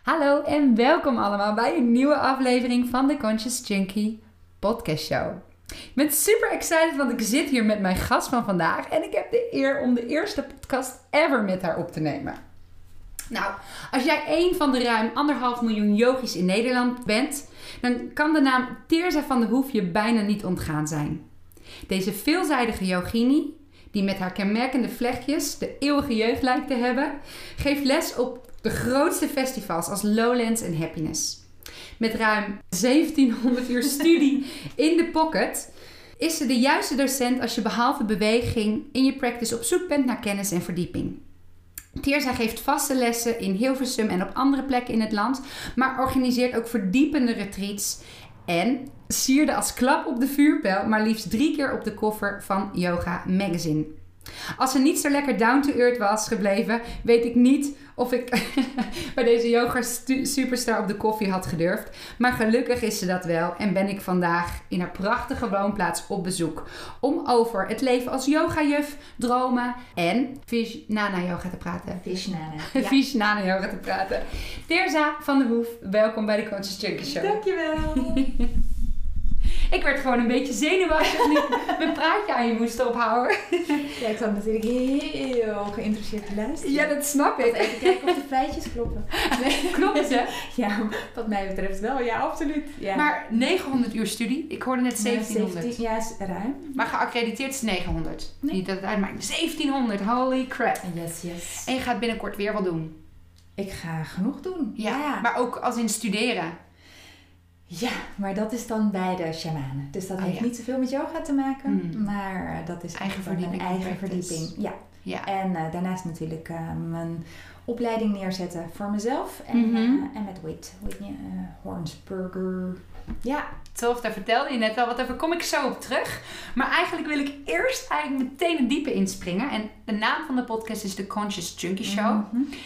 Hallo en welkom allemaal bij een nieuwe aflevering van de Conscious Junkie podcast show. Ik ben super excited, want ik zit hier met mijn gast van vandaag en ik heb de eer om de eerste podcast ever met haar op te nemen. Nou, als jij een van de ruim 1,5 miljoen yogis in Nederland bent, dan kan de naam Teersa van de Hoef je bijna niet ontgaan zijn. Deze veelzijdige yogini, die met haar kenmerkende vlechtjes de eeuwige jeugd lijkt te hebben, geeft les op de grootste festivals als Lowlands en Happiness. Met ruim 1700 uur studie in de pocket is ze de juiste docent als je behalve beweging in je practice op zoek bent naar kennis en verdieping. Teersa geeft vaste lessen in Hilversum en op andere plekken in het land, maar organiseert ook verdiepende retreats en sierde als klap op de vuurpijl maar liefst 3 keer op de cover van Yoga Magazine. Als ze niet zo lekker down to earth was gebleven, weet ik niet of ik bij deze yoga superstar op de koffie had gedurfd. Maar gelukkig is ze dat wel en ben ik vandaag in haar prachtige woonplaats op bezoek. Om over het leven als yogajuf, dromen en Vijnana yoga te praten. Vijnana yoga te praten. Teersa van de Hoef, welkom bij de Conscious Junkie Show. Dankjewel. Ik werd gewoon een beetje zenuwachtig nu mijn praatje aan je moest ophouden. Ja, ik zat natuurlijk heel geïnteresseerd te luisteren. Ja, dat snap ik. Even kijken of de feitjes kloppen. Nee. Klopt ze? Ja, wat mij betreft wel. Ja, absoluut. Ja. Maar 900 uur studie. Ik hoorde net 1700. Ja, is ruim. Maar geaccrediteerd is 900. Nee. Niet dat het uitmaakt. 1700, holy crap. Yes. En je gaat binnenkort weer wat doen. Ik ga genoeg doen. Ja. Maar ook als in studeren. Ja, maar dat is dan bij de shamanen. Dus dat heeft niet zoveel met yoga te maken. Maar dat is eigen verdieping. Eigen verdieping, ja. En daarnaast natuurlijk mijn opleiding neerzetten voor mezelf. En met Whitney Hornsberger. Ja. Tof, daar vertelde je net al wat over. Kom ik zo op terug. Maar eigenlijk wil ik eerst meteen een diepe inspringen. En de naam van de podcast is de Conscious Junkie Show.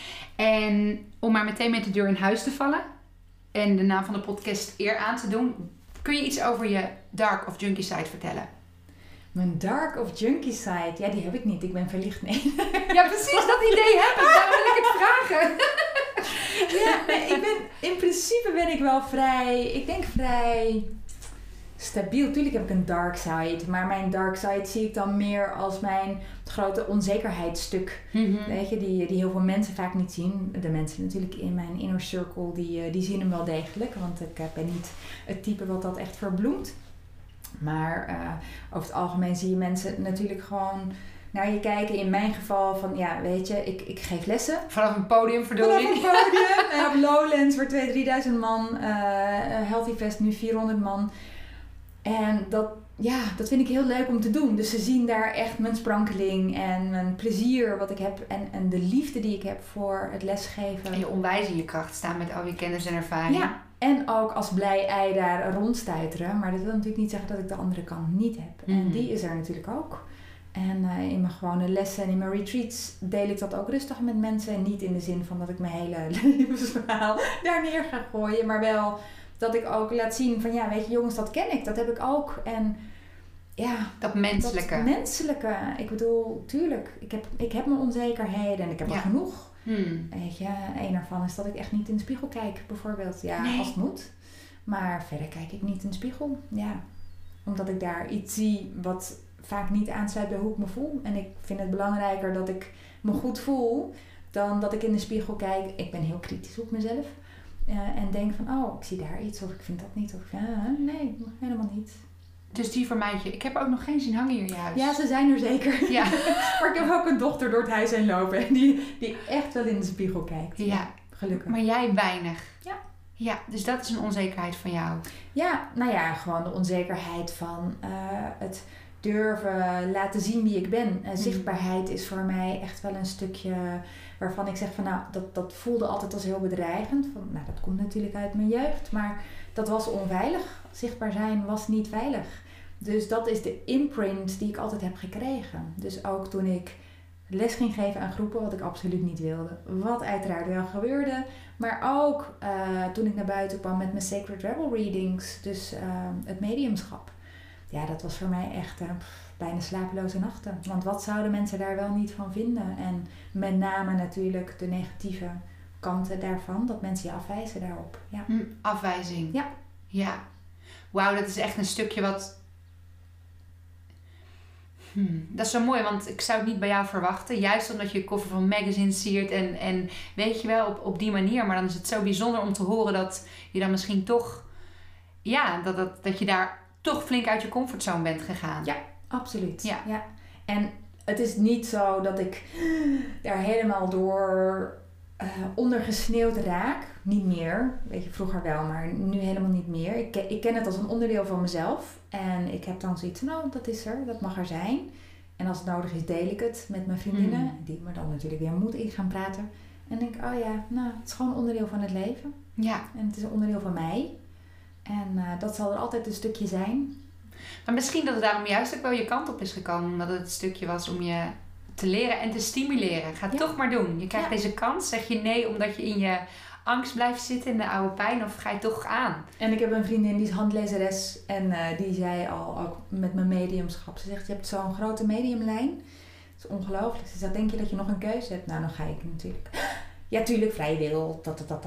En om maar meteen met de deur in huis te vallen en de naam van de podcast eer aan te doen, kun je iets over je dark of junkie side vertellen? Mijn dark of junkie side? Ja, die heb ik niet. Ik ben verlicht. Nee. Ja, precies. Dat idee heb ik. Daarom wil ik het vragen. Ja, nee, in principe ben ik wel vrij stabiel. Tuurlijk heb ik een dark side. Maar mijn dark side zie ik dan meer als mijn grote onzekerheidsstuk. Weet je, die heel veel mensen vaak niet zien. De mensen natuurlijk in mijn inner circle, die zien hem wel degelijk. Want ik ben niet het type wat dat echt verbloemt. Maar over het algemeen zie je mensen natuurlijk gewoon naar je kijken. In mijn geval van, ja, weet je, ik geef lessen. Vanaf een podium, verdorie. Vanaf een podium. Op Lowlands voor 2.000-3.000 man. Healthy Fest nu 400 man. En dat vind ik heel leuk om te doen. Dus ze zien daar echt mijn sprankeling en mijn plezier wat ik heb. En de liefde die ik heb voor het lesgeven. En je onwijs in je kracht staan met al je kennis en ervaring. Ja, en ook als blij ei daar rondstuiteren. Maar dat wil natuurlijk niet zeggen dat ik de andere kant niet heb. En die is er natuurlijk ook. En in mijn gewone lessen en in mijn retreats deel ik dat ook rustig met mensen. En niet in de zin van dat ik mijn hele levensverhaal daar neer ga gooien. Maar wel dat ik ook laat zien van, ja, weet je jongens, dat ken ik. Dat heb ik ook. En ja, dat menselijke. Dat menselijke. Ik bedoel, tuurlijk, ik heb mijn onzekerheden en ik heb er genoeg. Weet je, een ervan is dat ik echt niet in de spiegel kijk, bijvoorbeeld. Ja, als het moet. Maar verder kijk ik niet in de spiegel. Ja, omdat ik daar iets zie wat vaak niet aansluit bij hoe ik me voel. En ik vind het belangrijker dat ik me goed voel dan dat ik in de spiegel kijk. Ik ben heel kritisch op mezelf. En denk van, oh, ik zie daar iets of ik vind dat niet. Of nee, helemaal niet. Dus die vermijd je. Ik heb ook nog geen zien hangen hier in je huis. Ja, ze zijn er zeker. Ja. Maar ik heb ook een dochter door het huis heen lopen. En die echt wel in de spiegel kijkt. Ja. Gelukkig. Maar jij weinig. Ja. Ja, dus dat is een onzekerheid van jou. Ja, nou ja, gewoon de onzekerheid van het durven laten zien wie ik ben. Zichtbaarheid is voor mij echt wel een stukje waarvan ik zeg van, nou, dat voelde altijd als heel bedreigend. Van, nou, dat komt natuurlijk uit mijn jeugd, maar dat was onveilig. Zichtbaar zijn was niet veilig. Dus dat is de imprint die ik altijd heb gekregen. Dus ook toen ik les ging geven aan groepen, wat ik absoluut niet wilde. Wat uiteraard wel gebeurde. Maar ook toen ik naar buiten kwam met mijn Sacred Rebel readings. Dus het mediumschap. Ja, dat was voor mij echt bijna slapeloze nachten. Want wat zouden mensen daar wel niet van vinden? En met name natuurlijk de negatieve kanten daarvan, dat mensen je afwijzen daarop. Ja. Afwijzing. Ja. Ja. Wauw, dat is echt een stukje wat... Dat is zo mooi, want ik zou het niet bij jou verwachten. Juist omdat je cover van magazines siert en weet je wel, op die manier. Maar dan is het zo bijzonder om te horen dat je dan misschien toch... Ja, dat je daar toch flink uit je comfortzone bent gegaan. Ja, absoluut. Ja. Ja. En het is niet zo dat ik daar helemaal door ondergesneeuwd raak. Niet meer. Weet je, vroeger wel, maar nu helemaal niet meer. Ik ken het als een onderdeel van mezelf. En ik heb dan zoiets, nou, dat is er. Dat mag er zijn. En als het nodig is, deel ik het met mijn vriendinnen. Die me dan natuurlijk weer moed in gaan praten. En denk ik, oh ja, nou, het is gewoon een onderdeel van het leven. Ja. En het is een onderdeel van mij. En dat zal er altijd een stukje zijn. Maar misschien dat het daarom juist ook wel je kant op is gekomen. Omdat het een stukje was om je te leren en te stimuleren. Ga het toch maar doen. Je krijgt deze kans. Zeg je nee omdat je in je angst blijft zitten in de oude pijn? Of ga je het toch aan? En ik heb een vriendin die is handlezeres. En die zei al, ook met mijn mediumschap. Ze zegt, je hebt zo'n grote mediumlijn. Dat is ongelooflijk. Ze zegt, denk je dat je nog een keuze hebt? Nou, dan ga ik natuurlijk. Ja, tuurlijk, vrije wil.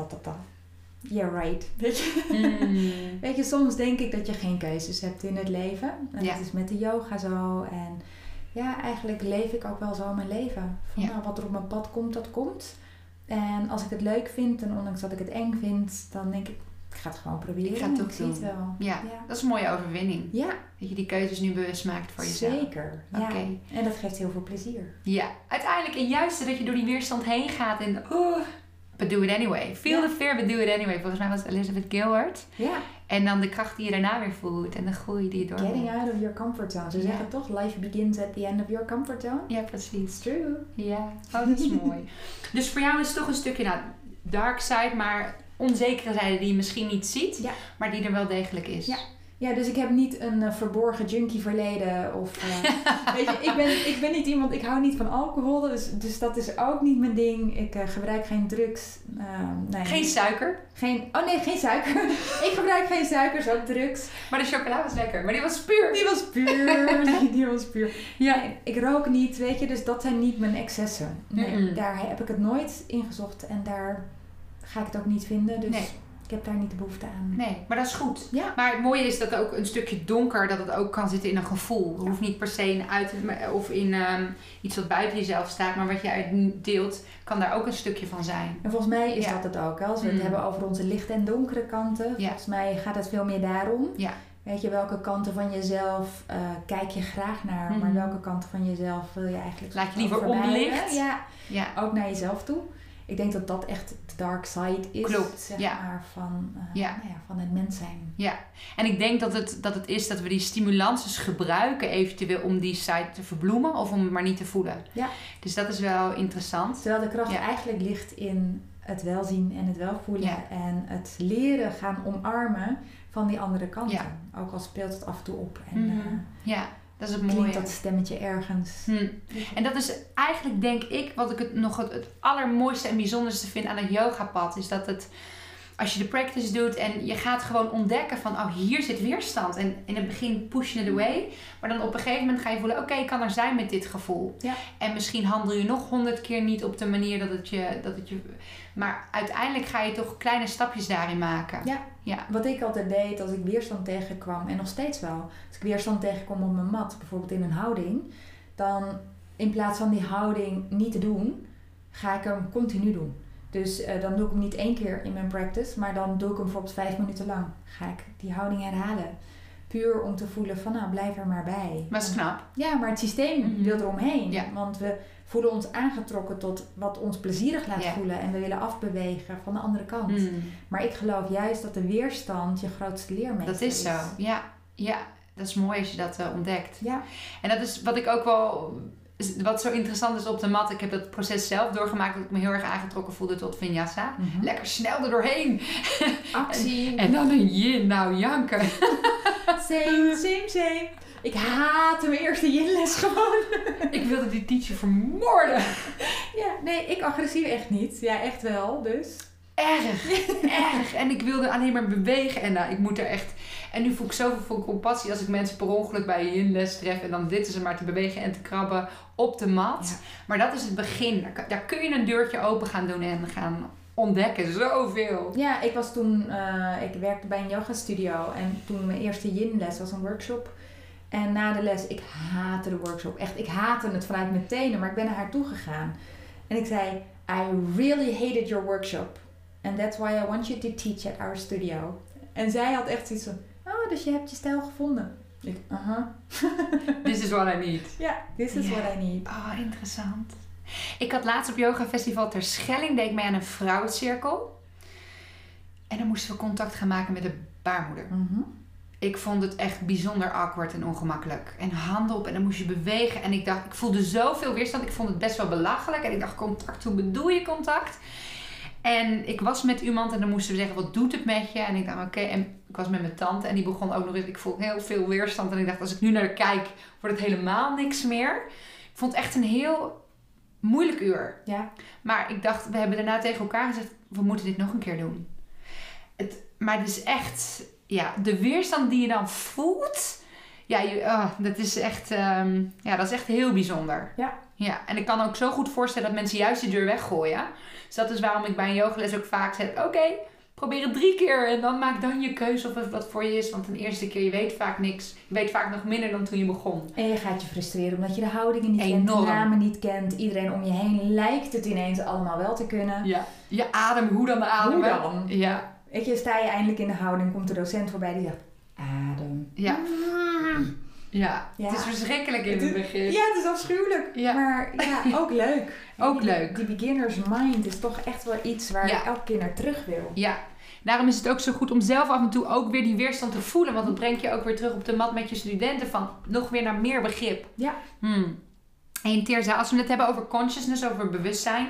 Yeah, right. Weet je? Weet je, soms denk ik dat je geen keuzes hebt in het leven. En dat is met de yoga zo. En ja, eigenlijk leef ik ook wel zo mijn leven. Van, nou, wat er op mijn pad komt, dat komt. En als ik het leuk vind, en ondanks dat ik het eng vind, dan denk ik ga het gewoon proberen. Ik ga het toch doen. Het wel. Ja, dat is een mooie overwinning. Ja. Dat je die keuzes nu bewust maakt voor jezelf. Zeker. Ja. Okay. En dat geeft heel veel plezier. Ja, uiteindelijk en juist dat je door die weerstand heen gaat en but do it anyway. Feel the fear, but do it anyway. Volgens mij was het Elizabeth Gilbert. Ja. En dan de kracht die je daarna weer voelt en de groei die je door. Getting out of your comfort zone. Ze zeggen toch, life begins at the end of your comfort zone. Ja, precies. It's true. Ja, oh, dat is mooi. Dus voor jou is het toch een stukje, dark side, maar onzekere zijde die je misschien niet ziet, maar die er wel degelijk is. Ja. Ja, dus ik heb niet een verborgen junkie verleden. Of, weet je, ik ben niet iemand, ik hou niet van alcohol. Dus dat is ook niet mijn ding. Ik gebruik geen drugs. Nee. Geen suiker? Geen suiker. Ik gebruik geen suikers, ook drugs. Maar de chocola was lekker. Maar die was puur. Die was puur. Ja. Nee, ik rook niet, weet je. Dus dat zijn niet mijn excessen. Nee, daar heb ik het nooit ingezocht. En daar ga ik het ook niet vinden. Dus ik heb daar niet de behoefte aan. Nee, maar dat is goed. Ja. Maar het mooie is dat ook een stukje donker, dat het ook kan zitten in een gevoel. Het hoeft niet per se in iets wat buiten jezelf staat, maar wat je uitdeelt, kan daar ook een stukje van zijn. En volgens mij is dat het ook. Als we het hebben over onze lichte en donkere kanten, volgens mij gaat het veel meer daarom. Ja. Weet je, welke kanten van jezelf kijk je graag naar, maar welke kanten van jezelf wil je eigenlijk... Laat je liever onlicht. Ja, ook naar jezelf toe. Ik denk dat dat echt de dark side is. Klopt, zeg maar, van het mens zijn. Ja, en ik denk dat het is dat we die stimulances gebruiken eventueel om die side te verbloemen of om het maar niet te voelen. Ja. Dus dat is wel interessant. Terwijl de kracht eigenlijk ligt in het welzien en het welvoelen en het leren gaan omarmen van die andere kanten. Ja. Ook al speelt het af en toe op. En, dat is het mooie. Klinkt dat stemmetje ergens. En dat is eigenlijk, denk ik, wat ik het allermooiste en bijzonderste vind aan het yogapad. Is dat het, als je de practice doet en je gaat gewoon ontdekken van, oh, hier zit weerstand. En in het begin push it away. Maar dan op een gegeven moment ga je voelen, oké, ik kan er zijn met dit gevoel. Ja. En misschien handel je nog 100 keer niet op de manier dat het je... Maar uiteindelijk ga je toch kleine stapjes daarin maken. Ja. Wat ik altijd deed als ik weerstand tegenkwam, en nog steeds wel. Als ik weerstand tegenkom op mijn mat, bijvoorbeeld in een houding, dan in plaats van die houding niet te doen, ga ik hem continu doen. Dus dan doe ik hem niet 1 keer in mijn practice, maar dan doe ik hem bijvoorbeeld 5 minuten lang. Ga ik die houding herhalen. Puur om te voelen van, nou, blijf er maar bij. Maar dat is knap. Ja, maar het systeem wil eromheen. Ja. Want we voelen ons aangetrokken tot wat ons plezierig laat voelen. En we willen afbewegen van de andere kant. Maar ik geloof juist dat de weerstand je grootste leermeester is. Dat is zo, ja. Dat is mooi als je dat ontdekt. Ja. En dat is wat ik ook wel... Wat zo interessant is op de mat. Ik heb dat proces zelf doorgemaakt. Dat ik me heel erg aangetrokken voelde tot vinyasa. Lekker snel er doorheen. Actie. En dan een yin. Nou, janken. Same. Ik haatte mijn eerste yin-les gewoon. Ik wilde die teacher vermoorden. Ja, nee, ik agressief echt niet. Ja, echt wel, dus. Erg. En ik wilde alleen maar bewegen. En ik moet er echt... En nu voel ik zoveel compassie als ik mensen per ongeluk bij een yin-les tref. En dan zitten ze maar te bewegen en te krabben op de mat. Ja. Maar dat is het begin. Daar kun je een deurtje open gaan doen en gaan ontdekken. Zoveel. Ja, ik was toen... ik werkte bij een yoga studio. En toen mijn eerste yin les was een workshop. En na de les, ik haatte de workshop. Echt, ik haatte het vanuit mijn tenen. Maar ik ben naar haar toe gegaan. En ik zei... I really hated your workshop. And that's why I want you to teach at our studio. En zij had echt zoiets van... Oh, dus je hebt je stijl gevonden. Ik, This is what I need. Ja, this is what I need. Oh, interessant. Ik had laatst op Yoga Festival Terschelling, deed ik mee aan een vrouwencirkel. En dan moesten we contact gaan maken met de baarmoeder. Mm-hmm. Ik vond het echt bijzonder awkward en ongemakkelijk. En handen op en dan moest je bewegen. En ik voelde zoveel weerstand. Ik vond het best wel belachelijk. En ik dacht, contact, hoe bedoel je contact? En ik was met iemand en dan moesten we zeggen, wat doet het met je? En ik dacht, oké. En ik was met mijn tante en die begon ook nog eens, ik voel heel veel weerstand. En ik dacht, als ik nu naar haar kijk, wordt het helemaal niks meer. Ik vond het echt een heel moeilijk uur. Ja. Maar ik dacht, we hebben daarna tegen elkaar gezegd, we moeten dit nog een keer doen. Maar het is echt, ja, de weerstand die je dan voelt, ja, dat is echt, dat is echt heel bijzonder. Ja. Ja, en ik kan ook zo goed voorstellen dat mensen juist die deur weggooien. Dus dat is waarom ik bij een yogales ook vaak zeg, oké, probeer het 3 keer en dan maak dan je keuze of het wat voor je is. Want een eerste keer, je weet vaak niks. Je weet vaak nog minder dan toen je begon. En je gaat je frustreren omdat je de houdingen niet Enorm. kent, de namen niet kent. Iedereen om je heen lijkt het ineens allemaal wel te kunnen. Ja, je adem, hoe dan de adem? Hoe dan? Ja. Weet je, sta je eindelijk in de houding, komt de docent voorbij die zegt, adem. Ja. Ja, het is verschrikkelijk in het begin. Ja, het is afschuwelijk. Ja. Maar ja, ook leuk. Leuk. Die beginner's mind is toch echt wel iets waar je elke keer naar terug wil. Ja, daarom is het ook zo goed om zelf af en toe ook weer die weerstand te voelen. Want dat brengt je ook weer terug op de mat met je studenten van nog weer naar meer begrip. Ja. En Teerza, als we het hebben over consciousness, over bewustzijn.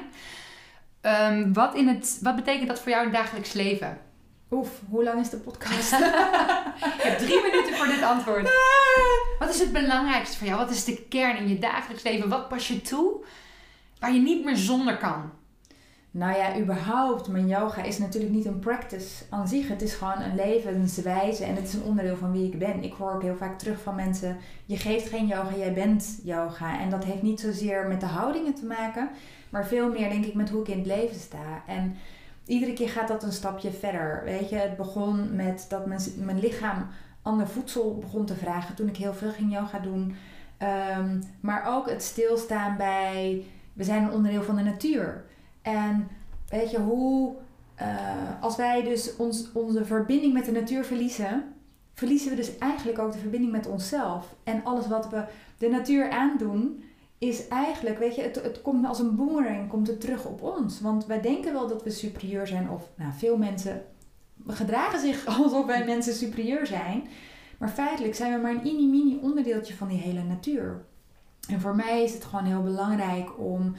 Wat betekent dat voor jou in het dagelijks leven? Oef, hoe lang is de podcast? Ik heb 3 minuten voor dit antwoord. Wat is het belangrijkste voor jou? Wat is de kern in je dagelijks leven? Wat pas je toe waar je niet meer zonder kan? Nou ja, überhaupt, mijn yoga is natuurlijk niet een practice aan zich. Het is gewoon een levenswijze en het is een onderdeel van wie ik ben. Ik hoor ook heel vaak terug van mensen, je geeft geen yoga, jij bent yoga. En dat heeft niet zozeer met de houdingen te maken, maar veel meer denk ik met hoe ik in het leven sta. En iedere keer gaat dat een stapje verder. Weet je, het begon met dat mijn lichaam ander voedsel begon te vragen toen ik heel veel ging yoga doen. Maar ook het stilstaan bij, we zijn een onderdeel van de natuur. En weet je, als wij dus onze verbinding met de natuur verliezen we dus eigenlijk ook de verbinding met onszelf. En alles wat we de natuur aandoen, is eigenlijk, weet je, het komt als een boemerang, komt het terug op ons. Want wij denken wel dat we superieur zijn, of veel mensen gedragen zich alsof wij mensen superieur zijn. Maar feitelijk zijn we maar een mini onderdeeltje van die hele natuur. En voor mij is het gewoon heel belangrijk om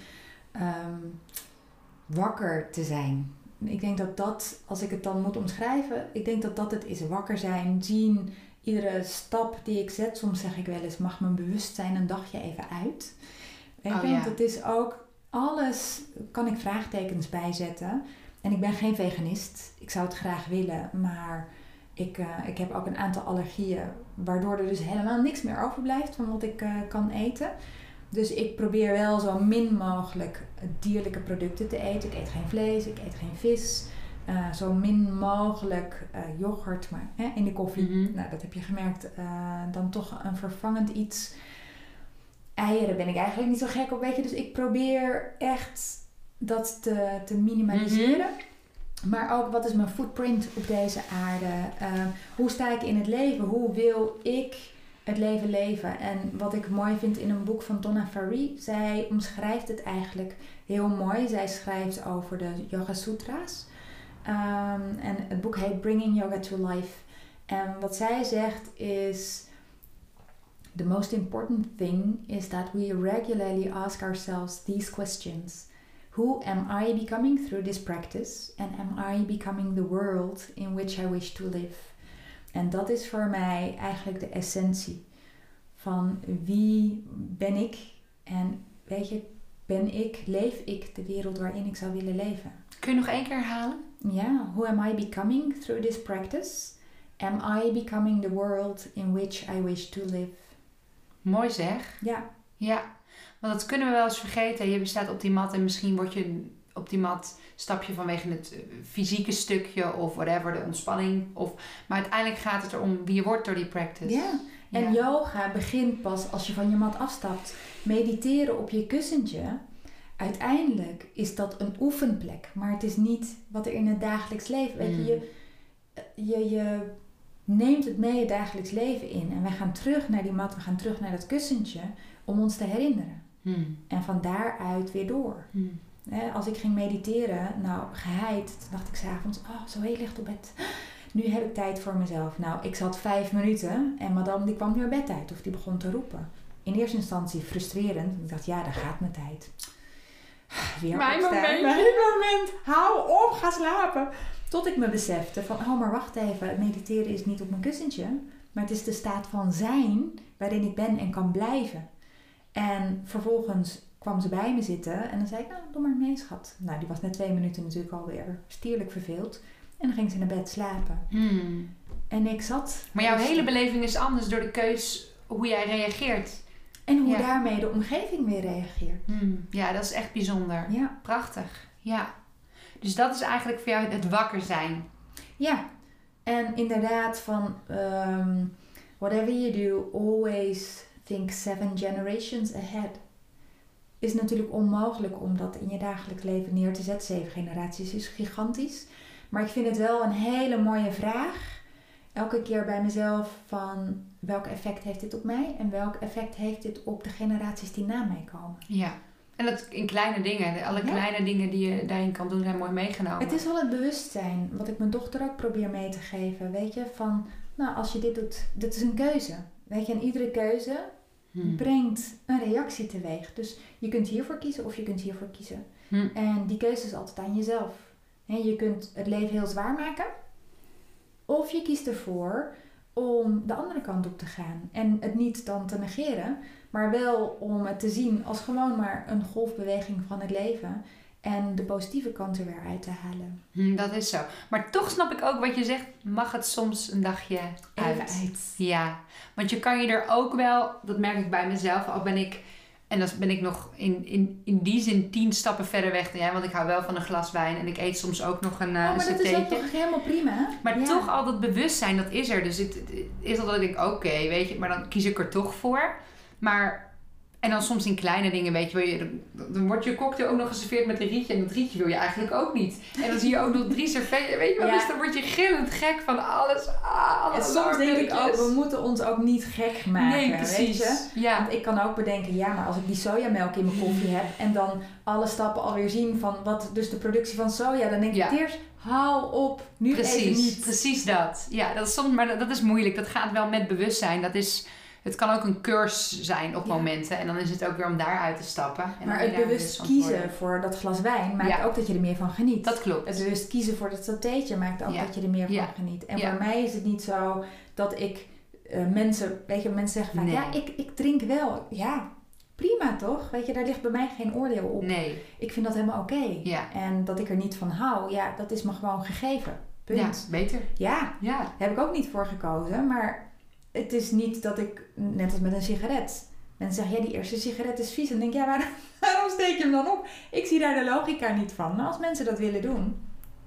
wakker te zijn. Ik denk dat, als ik het dan moet omschrijven, ik denk dat het is. Wakker zijn, zien, iedere stap die ik zet. Soms zeg ik wel eens, mag mijn bewustzijn een dagje even uit. Want het is ook, alles kan ik vraagtekens bijzetten. En ik ben geen veganist. Ik zou het graag willen, maar ik heb ook een aantal allergieën, waardoor er dus helemaal niks meer overblijft van wat ik kan eten. Dus ik probeer wel zo min mogelijk dierlijke producten te eten. Ik eet geen vlees, ik eet geen vis. Zo min mogelijk yoghurt, maar in de koffie. Mm-hmm. Nou, dat heb je gemerkt. Dan toch een vervangend iets. Eieren ben ik eigenlijk niet zo gek op, weet je. Dus ik probeer echt dat te minimaliseren. Mm-hmm. Maar ook, wat is mijn footprint op deze aarde? Hoe sta ik in het leven? Hoe wil ik het leven leven? En wat ik mooi vind in een boek van Donna Faree, zij omschrijft het eigenlijk heel mooi. Zij schrijft over de Yoga Sutra's. En het boek heet Bringing Yoga to Life. En wat zij zegt is, the most important thing is that we regularly ask ourselves these questions. Who am I becoming through this practice? And am I becoming the world in which I wish to live? En dat is voor mij eigenlijk de essentie van wie ben ik? En weet je, leef ik de wereld waarin ik zou willen leven? Kun je nog 1 keer herhalen? Ja, who am I becoming through this practice? Am I becoming the world in which I wish to live? Mooi zeg. Ja. Ja, want dat kunnen we wel eens vergeten. Je staat op die mat en misschien word je op die mat stap je vanwege het fysieke stukje of whatever, de ontspanning. Maar uiteindelijk gaat het erom wie je wordt door die practice. Ja, en yoga begint pas als je van je mat afstapt. Mediteren op je kussentje, uiteindelijk is dat een oefenplek. Maar het is niet wat er in het dagelijks leven... Weet je neemt het mee het dagelijks leven in. En wij gaan terug naar die mat, we gaan terug naar dat kussentje om ons te herinneren. En van daaruit weer door. Als ik ging mediteren, geheid, toen dacht ik 's avonds, zo heel licht op bed. Nu heb ik tijd voor mezelf. Ik zat 5 minuten en madame die kwam weer bed uit of die begon te roepen. In eerste instantie frustrerend. Ik dacht, daar gaat mijn tijd. Weer Mijn moment. Hou op, ga slapen. Tot ik me besefte van, maar wacht even. Mediteren is niet op mijn kussentje. Maar het is de staat van zijn waarin ik ben en kan blijven. En vervolgens kwam ze bij me zitten. En dan zei ik, doe maar mee, schat. Die was net 2 minuten natuurlijk alweer stierlijk verveeld. En dan ging ze naar bed slapen. En ik zat... Maar jouw hele beleving is anders door de keus hoe jij reageert. En hoe daarmee de omgeving weer reageert. Ja, dat is echt bijzonder. Ja. Prachtig. Ja. Dus dat is eigenlijk voor jou het wakker zijn. Ja. En inderdaad van... whatever you do, always think 7 generations ahead. Is natuurlijk onmogelijk om dat in je dagelijks leven neer te zetten. 7 generaties is gigantisch. Maar ik vind het wel een hele mooie vraag. Elke keer bij mezelf van... welk effect heeft dit op mij? En welk effect heeft dit op de generaties die na mij komen? Ja. En dat in kleine dingen. Alle kleine dingen die je daarin kan doen zijn mooi meegenomen. Het is al het bewustzijn. Wat ik mijn dochter ook probeer mee te geven. Weet je, van... als je dit doet... Dit is een keuze. Weet je, en iedere keuze... brengt een reactie teweeg. Dus je kunt hiervoor kiezen of je kunt hiervoor kiezen. En die keuze is altijd aan jezelf. Je kunt het leven heel zwaar maken. Of je kiest ervoor om de andere kant op te gaan. En het niet dan te negeren. Maar wel om het te zien als gewoon maar een golfbeweging van het leven. En de positieve kant er weer uit te halen. Dat is zo. Maar toch snap ik ook wat je zegt. Mag het soms een dagje uit? Even uit. Ja. Want je kan je er ook wel... Dat merk ik bij mezelf. Al ben ik... En dan ben ik nog in die zin 10 stappen verder weg dan jij. Want ik hou wel van een glas wijn. En ik eet soms ook nog een maar dat is ook toch helemaal prima. Maar toch al dat bewustzijn, dat is er. Dus het is al dat ik denk, oké, weet je. Maar dan kies ik er toch voor. Maar... En dan soms in kleine dingen, weet je, dan wordt je cocktail ook nog geserveerd met een rietje. En dat rietje wil je eigenlijk ook niet. En dan zie je ook nog 3 servetten, weet je wel. Dus dan word je gillend gek van alles. En soms denk ik ook, we moeten ons ook niet gek maken. Nee, precies. Weet je? Ja. Want ik kan ook bedenken, maar als ik die sojamelk in mijn koffie heb. En dan alle stappen alweer zien van wat dus de productie van soja. Dan denk ik eerst, hou op, nu even niet. Precies dat. Ja, dat is soms, maar dat is moeilijk. Dat gaat wel met bewustzijn. Dat is... Het kan ook een cursus zijn op momenten. En dan is het ook weer om daaruit te stappen. En maar het bewust kiezen voor dat glas wijn maakt ook dat je er meer van geniet. Dat klopt. Het bewust kiezen voor dat satéetje maakt ook dat je er meer van geniet. En voor mij is het niet zo dat ik mensen zeggen van... Ja, ik drink wel. Ja, prima toch? Weet je, daar ligt bij mij geen oordeel op. Nee. Ik vind dat helemaal oké. Ja. En dat ik er niet van hou, dat is me gewoon gegeven. Punt. Ja, beter. Ja, heb ik ook niet voor gekozen. Maar... Het is niet dat ik, net als met een sigaret, mensen zeggen, die eerste sigaret is vies. En dan denk ik, waarom steek je hem dan op? Ik zie daar de logica niet van. Maar als mensen dat willen doen,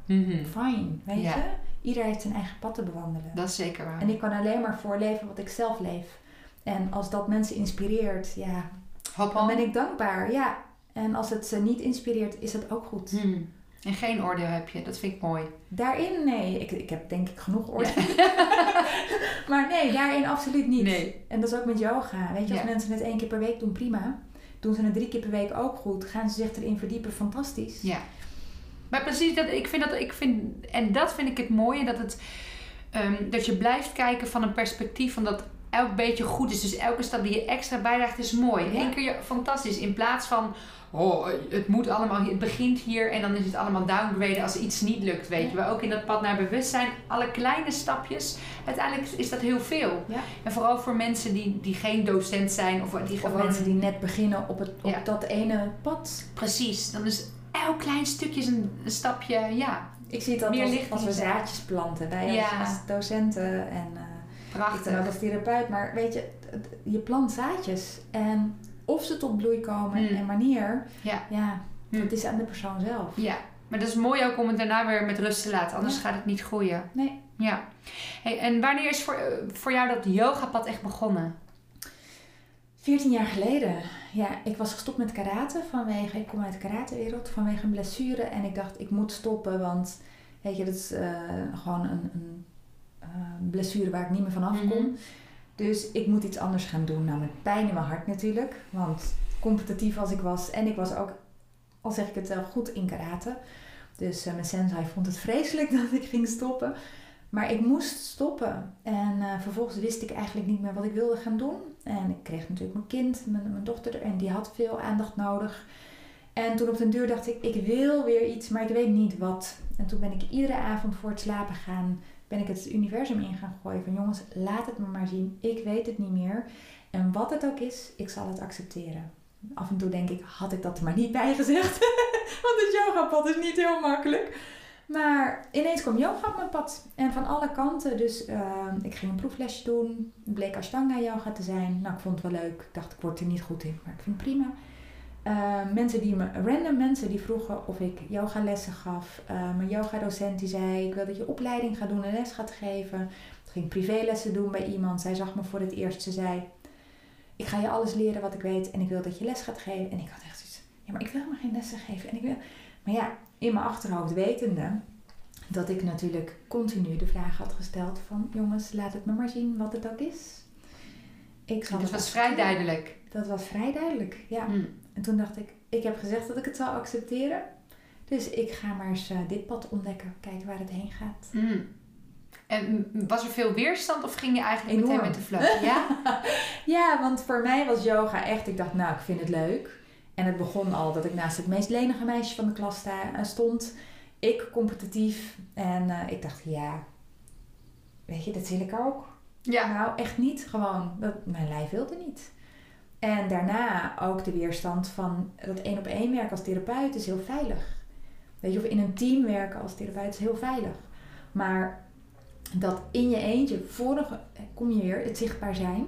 fijn, weet je. Ieder heeft zijn eigen pad te bewandelen. Dat is zeker waar. En ik kan alleen maar voorleven wat ik zelf leef. En als dat mensen inspireert, dan ben ik dankbaar. Ja. En als het ze niet inspireert, is dat ook goed. En geen oordeel heb je, dat vind ik mooi. Daarin, nee. Ik heb denk ik genoeg oordeel. Maar nee, daarin absoluut niet. Nee. En dat is ook met yoga. Weet je, als mensen het 1 keer per week doen, prima. Doen ze het 3 keer per week ook goed. Gaan ze zich erin verdiepen, fantastisch. Ja. Maar precies, dat vind ik het mooie. Dat je blijft kijken van een perspectief van dat elk beetje goed is. Dus elke stap die je extra bijdraagt is mooi. In 1 keer fantastisch. In plaats van... het moet allemaal, het begint hier en dan is het allemaal downgraden als iets niet lukt, weet je wel. Ook in dat pad naar bewustzijn, alle kleine stapjes, uiteindelijk is dat heel veel. Ja. En vooral voor mensen die geen docent zijn of die gewoon... mensen die net beginnen op dat ene pad. Precies, dan is elk klein stukje een stapje, Ik zie het altijd als we zaadjes planten, wij als docenten en prachtig. Ik ben ook als therapeut, maar weet je plant zaadjes en... Of ze tot bloei komen en wanneer. Dat is aan de persoon zelf. Ja, maar dat is mooi ook om het daarna weer met rust te laten. Anders gaat het niet groeien. Nee. Ja. Hey, en wanneer is voor jou dat yogapad echt begonnen? 14 jaar geleden. Ja, ik was gestopt met karate ik kom uit de karatewereld, vanwege een blessure. En ik dacht, ik moet stoppen, want weet je, dat is gewoon een blessure waar ik niet meer van afkom. Mhm. Dus ik moet iets anders gaan doen. Nou, met pijn in mijn hart natuurlijk. Want competitief als ik was. En ik was ook, al zeg ik het wel, goed in karate. Dus mijn sensei vond het vreselijk dat ik ging stoppen. Maar ik moest stoppen. En vervolgens wist ik eigenlijk niet meer wat ik wilde gaan doen. En ik kreeg natuurlijk mijn kind, mijn dochter. En die had veel aandacht nodig. En toen op den deur dacht ik wil weer iets, maar ik weet niet wat. En toen ben ik iedere avond voor het slapen gaan, ben ik het universum in gaan gooien. Van jongens, laat het me maar zien. Ik weet het niet meer. En wat het ook is, ik zal het accepteren. Af en toe denk ik, had ik dat er maar niet bij gezegd. Want het yogapad is niet heel makkelijk. Maar ineens kwam yoga op mijn pad. En van alle kanten. Dus ik ging een proeflesje doen. Het bleek Ashtanga yoga te zijn. Nou, ik vond het wel leuk. Ik dacht, ik word er niet goed in. Maar ik vind het prima. Random mensen die vroegen of ik yogalessen gaf. Mijn yogadocent die zei, ik wil dat je opleiding gaat doen en les gaat geven. Ik ging privélessen doen bij iemand. Zij zag me voor het eerst. Ze zei, ik ga je alles leren wat ik weet. En ik wil dat je les gaat geven. En ik had echt zoiets, ja, maar ik wil helemaal geen lessen geven. Maar ja, in mijn achterhoofd wetende dat ik natuurlijk continu de vraag had gesteld van, jongens, laat het me maar zien wat het ook is. Dat was vrij duidelijk. Dat was vrij duidelijk, ja. En toen dacht ik heb gezegd dat ik het zou accepteren. Dus ik ga maar eens dit pad ontdekken. Kijken waar het heen gaat. En was er veel weerstand of ging je eigenlijk Enorm. meteen met de flow? Ja? Ja, want voor mij was yoga echt, ik dacht, nou, ik vind het leuk. En het begon al dat ik naast het meest lenige meisje van de klas stond. Ik competitief. En ik dacht, ja, weet je, dat wil ik ook. Ja. Nou, echt niet. Gewoon, mijn lijf wilde niet. En daarna ook de weerstand van dat 1-op-1 werken als therapeut is heel veilig. Weet je, of in een team werken als therapeut is heel veilig. Maar dat in je eentje, kom je weer, het zichtbaar zijn.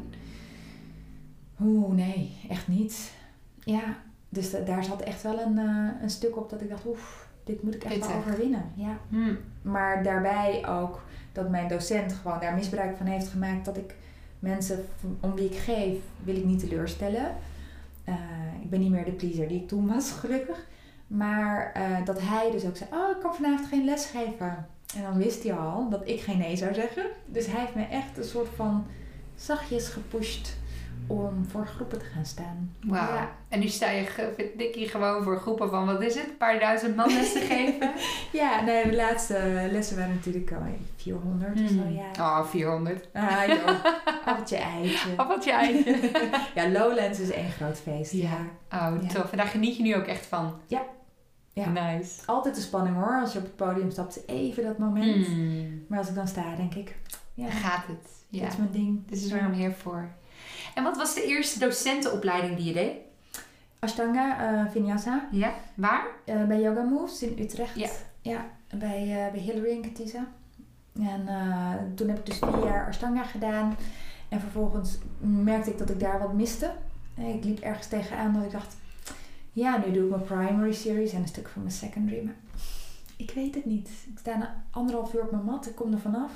Nee, echt niet. Ja, dus daar zat echt wel een stuk op dat ik dacht, dit moet ik echt wel overwinnen. Ja. Maar daarbij ook dat mijn docent gewoon daar misbruik van heeft gemaakt, dat ik mensen om wie ik geef, wil ik niet teleurstellen. Ik ben niet meer de pleaser die ik toen was, gelukkig. Maar dat hij dus ook zei, ik kan vanavond geen les geven. En dan wist hij al dat ik geen nee zou zeggen. Dus hij heeft me echt een soort van zachtjes gepusht om voor groepen te gaan staan. Wauw. Ja. En nu sta je, Dikkie, gewoon voor groepen van, wat is het? Een paar duizend man les te geven? Ja, nee, de laatste lessen waren natuurlijk al 400 of zo, ja. 400. Joh. Appeltje eitje. Appeltje eitje. Ja, Lowlands is één groot feest. Ja. Tof. En daar geniet je nu ook echt van? Ja. Nice. Altijd de spanning hoor, als je op het podium stapt, even dat moment. Maar als ik dan sta, denk ik, gaat het. Ja. Dit is mijn ding. Dit is waar I'm here for. En wat was de eerste docentenopleiding die je deed? Ashtanga, Vinyasa. Ja, waar? Bij Yoga Moves in Utrecht. Ja. Bij Hillary en Katiza. En toen heb ik dus 4 jaar Ashtanga gedaan. En vervolgens merkte ik dat ik daar wat miste. Ik liep ergens tegenaan dat ik dacht, ja, nu doe ik mijn primary series en een stuk van mijn secondary. Maar ik weet het niet. Ik sta 1,5 uur op mijn mat, ik kom er vanaf.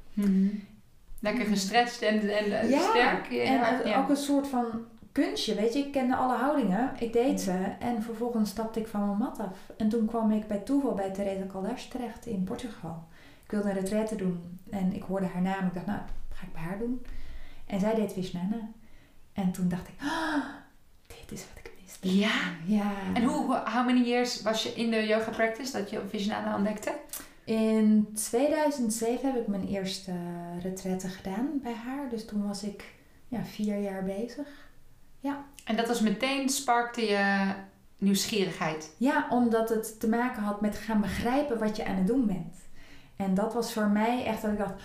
Lekker gestretched en sterk. En ook een soort van kunstje, weet je. Ik kende alle houdingen, ik deed ze en vervolgens stapte ik van mijn mat af. En toen kwam ik bij toeval bij Teresa Caldas terecht in Portugal. Ik wilde een retraite doen en ik hoorde haar naam. Ik dacht, nou, ga ik bij haar doen. En zij deed Vishnana. En toen dacht ik, dit is wat ik miste. Ja. En how many years was je in de yoga practice dat je Vishnana ontdekte? In 2007 heb ik mijn eerste retraite gedaan bij haar. Dus toen was ik 4 jaar bezig. Ja. En dat was meteen sparkte je nieuwsgierigheid? Ja, omdat het te maken had met gaan begrijpen wat je aan het doen bent. En dat was voor mij echt dat ik dacht,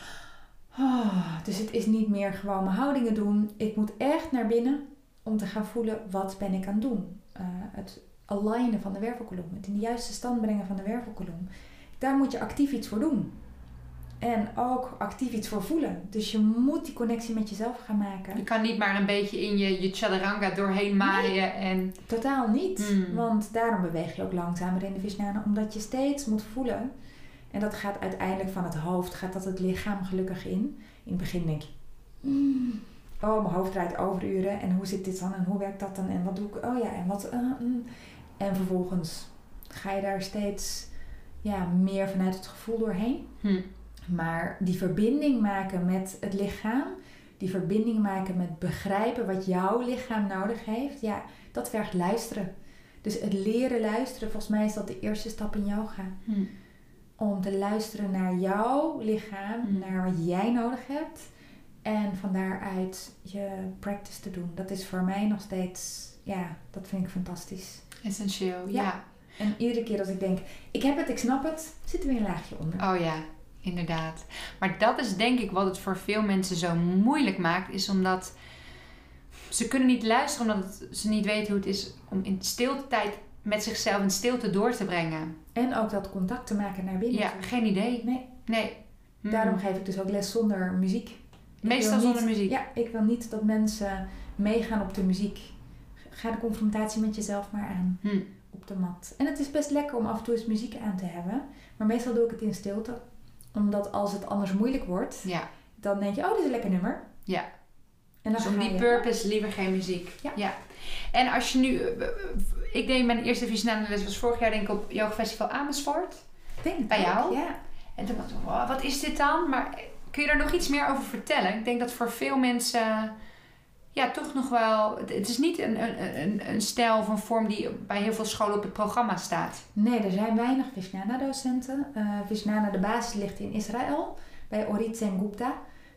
dus het is niet meer gewoon mijn houdingen doen. Ik moet echt naar binnen om te gaan voelen, wat ben ik aan het doen? Het alignen van de wervelkolom. Het in de juiste stand brengen van de wervelkolom. Daar moet je actief iets voor doen. En ook actief iets voor voelen. Dus je moet die connectie met jezelf gaan maken. Je kan niet maar een beetje in je chaturanga doorheen maaien. Nee, en totaal niet. Want daarom beweeg je ook langzamer in de Vijsnana. Omdat je steeds moet voelen. En dat gaat uiteindelijk van het hoofd, gaat dat het lichaam gelukkig in. In het begin denk je, oh, mijn hoofd draait overuren. En hoe zit dit dan? En hoe werkt dat dan? En wat doe ik? Oh ja, en wat? En vervolgens ga je daar steeds meer vanuit het gevoel doorheen. Maar die verbinding maken met het lichaam, die verbinding maken met begrijpen wat jouw lichaam nodig heeft, dat vergt luisteren. Dus het leren luisteren, volgens mij is dat de eerste stap in yoga. Om te luisteren naar jouw lichaam, naar wat jij nodig hebt. En van daaruit je practice te doen. Dat is voor mij nog steeds, dat vind ik fantastisch. Essentieel, ja. En iedere keer als ik denk, ik heb het, ik snap het, zit er weer een laagje onder. Oh ja, inderdaad. Maar dat is denk ik wat het voor veel mensen zo moeilijk maakt. Is omdat ze kunnen niet luisteren omdat ze niet weten hoe het is om in stilte tijd met zichzelf in stilte door te brengen. En ook dat contact te maken naar binnen. Ja, geen idee. Nee. Daarom geef ik dus ook les zonder muziek. Meestal zonder muziek? Ja, ik wil niet dat mensen meegaan op de muziek. Ga de confrontatie met jezelf maar aan. Op de mat. En het is best lekker om af en toe eens muziek aan te hebben. Maar meestal doe ik het in stilte. Omdat als het anders moeilijk wordt, dan denk je, oh, dit is een lekker nummer. Ja. En dan dus om die purpose liever geen muziek. Ja. En als je nu... Ik deed mijn eerste Vijsnana les was vorig jaar denk ik op Yoga Festival Amersfoort. Bij jou. Ja. En toen dacht ik, wow, wat is dit dan? Maar kun je daar nog iets meer over vertellen? Ik denk dat voor veel mensen... toch nog wel... Het is niet een stijl of een vorm die bij heel veel scholen op het programma staat. Nee, er zijn weinig Vijsnana-docenten. Vijsnana, de basis ligt in Israël. Bij Orit Sengupta.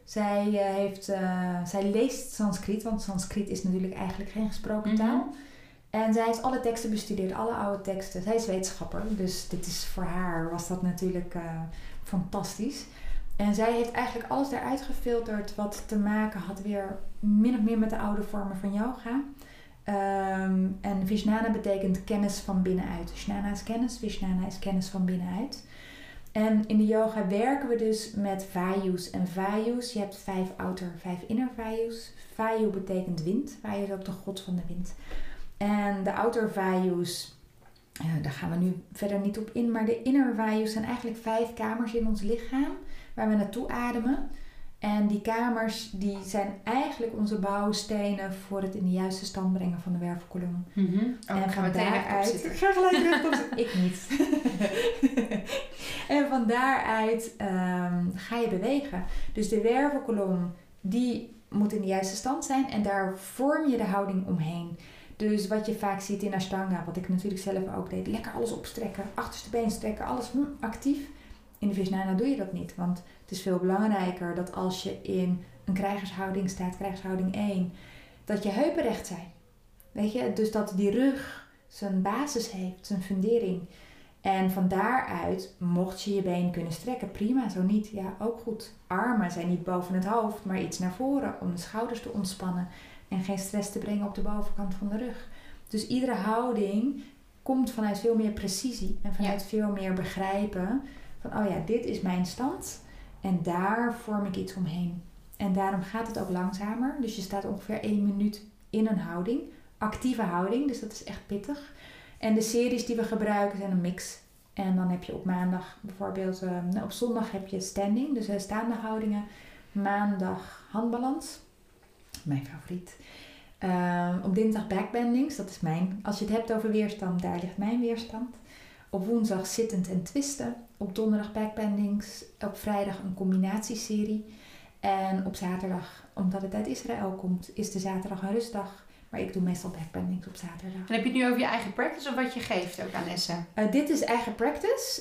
Zij leest Sanskriet. Want Sanskriet is natuurlijk eigenlijk geen gesproken taal. En zij heeft alle teksten bestudeerd. Alle oude teksten. Zij is wetenschapper. Dus dit is voor haar was dat natuurlijk fantastisch. En zij heeft eigenlijk alles eruit gefilterd wat te maken had weer min of meer met de oude vormen van yoga. En Vijsnana betekent kennis van binnenuit. Jnana is kennis, Vijsnana is kennis van binnenuit. En in de yoga werken we dus met vayus. En vayus, je hebt 5 outer, 5 inner vayus. Vayu betekent wind. Vayu is ook de god van de wind. En de outer vayus, daar gaan we nu verder niet op in. Maar de inner vayus zijn eigenlijk 5 kamers in ons lichaam waar we naartoe ademen. En die kamers die zijn eigenlijk onze bouwstenen voor het in de juiste stand brengen van de wervelkolom. En van daaruit... Ik ga gelijk rechtop zitten. Ik niet. En van daaruit ga je bewegen. Dus de wervelkolom die moet in de juiste stand zijn. En daar vorm je de houding omheen. Dus wat je vaak ziet in Ashtanga, wat ik natuurlijk zelf ook deed. Lekker alles opstrekken, achterste been strekken, alles actief. In de Vijsnana doe je dat niet, want het is veel belangrijker dat als je in een krijgershouding staat, krijgershouding 1, dat je heupen recht zijn. Weet je, dus dat die rug zijn basis heeft, zijn fundering. En van daaruit mocht je je been kunnen strekken, prima, zo niet, ja ook goed. Armen zijn niet boven het hoofd, maar iets naar voren om de schouders te ontspannen en geen stress te brengen op de bovenkant van de rug. Dus iedere houding komt vanuit veel meer precisie en vanuit veel meer begrijpen. Van, oh ja, dit is mijn stand en daar vorm ik iets omheen. En daarom gaat het ook langzamer. Dus je staat ongeveer 1 minuut in een houding. Actieve houding, dus dat is echt pittig. En de series die we gebruiken zijn een mix. En dan heb je op maandag bijvoorbeeld, op zondag heb je standing, dus staande houdingen. Maandag handbalans, mijn favoriet. Op dinsdag backbendings, dat is mijn. Als je het hebt over weerstand, daar ligt mijn weerstand. Op woensdag zittend en twisten. Op donderdag backbendings. Op vrijdag een combinatieserie. En op zaterdag, omdat het uit Israël komt, is de zaterdag een rustdag. Maar ik doe meestal backbendings op zaterdag. En heb je het nu over je eigen practice of wat je geeft ook aan lessen? Dit is eigen practice.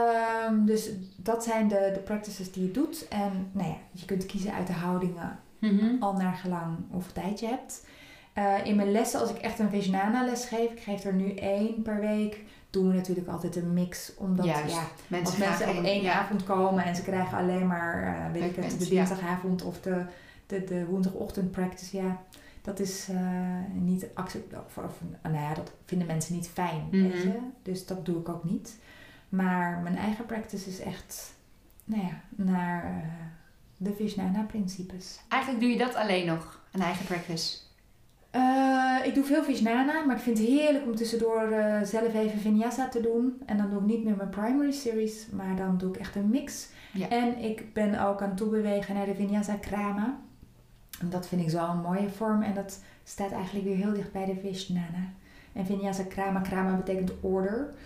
Dus dat zijn de practices die je doet. En nou ja, je kunt kiezen uit de houdingen. Al naar gelang hoeveel tijd je hebt. In mijn lessen, als ik echt een Vijsnana les geef, ik geef er nu 1 per week, doen we natuurlijk altijd een mix. Omdat als mensen op 1 avond komen en ze krijgen alleen maar de dinsdagavond of de woensdagochtend practice, dat is niet acceptabel. Dat vinden mensen niet fijn. Weet je? Dus dat doe ik ook niet. Maar mijn eigen practice is echt naar de Vijnana-principes. Eigenlijk doe je dat alleen nog, een eigen practice? Ik doe veel Vijnana, maar ik vind het heerlijk om tussendoor zelf even Vinyasa te doen. En dan doe ik niet meer mijn primary series, maar dan doe ik echt een mix. Ja. En ik ben ook aan het toebewegen naar de Vinyasa Krama. En dat vind ik zo'n mooie vorm en dat staat eigenlijk weer heel dicht bij de Vijnana. En Vinyasa Krama betekent order.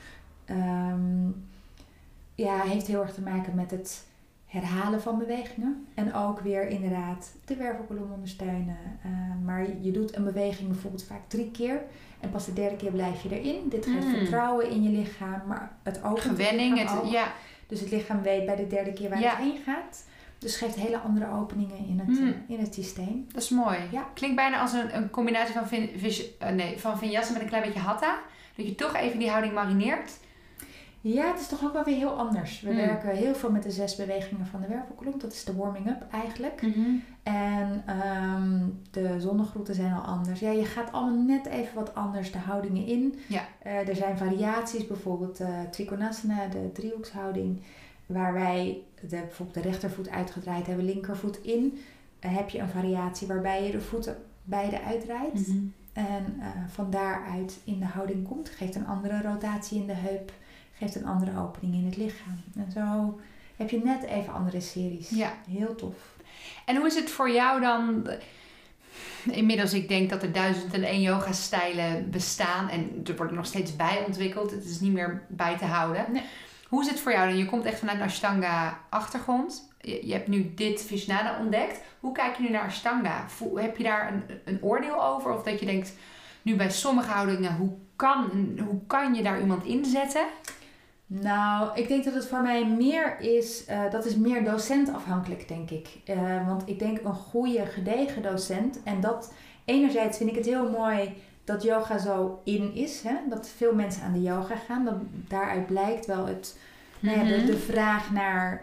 Heeft heel erg te maken met het herhalen van bewegingen. En ook weer inderdaad de wervelkolom ondersteunen. Maar je doet een beweging bijvoorbeeld vaak 3 keer. En pas de 3e keer blijf je erin. Dit geeft vertrouwen in je lichaam. Maar het opent gewenning, het lichaam ook. Ja. Dus het lichaam weet bij de 3e keer waar het heen gaat. Dus geeft hele andere openingen in het systeem. Dat is mooi. Ja. Klinkt bijna als een combinatie van Vinyasa met een klein beetje Hatha. Dat je toch even die houding marineert. Ja, het is toch ook wel weer heel anders. We werken heel veel met de 6 bewegingen van de wervelkolom. Dat is de warming-up eigenlijk. En de zonnegroeten zijn al anders. Ja, je gaat allemaal net even wat anders de houdingen in. Ja. Er zijn variaties, bijvoorbeeld Trikonasana, de driehoekshouding. Waar wij bijvoorbeeld de rechtervoet uitgedraaid hebben, linkervoet in. Heb je een variatie waarbij je de voeten beide uitdraait. En van daaruit in de houding komt. Geeft een andere rotatie in de heup. Geeft een andere opening in het lichaam. En zo heb je net even andere series. Ja. Heel tof. En hoe is het voor jou dan? Inmiddels, ik denk dat er 1001 yoga-stijlen bestaan. En er wordt nog steeds bij ontwikkeld. Het is niet meer bij te houden. Nee. Hoe is het voor jou dan? Je komt echt vanuit een Ashtanga-achtergrond. Je hebt nu dit Vijnana ontdekt. Hoe kijk je nu naar Ashtanga? Heb je daar een oordeel over? Of dat je denkt, nu bij sommige houdingen, hoe kan je daar iemand inzetten? Nou, ik denk dat het voor mij meer is, dat is meer docentafhankelijk, denk ik. Want ik denk een goede, gedegen docent. En dat, enerzijds vind ik het heel mooi dat yoga zo in is. Hè? Dat veel mensen aan de yoga gaan. Dat, daaruit blijkt wel de vraag naar,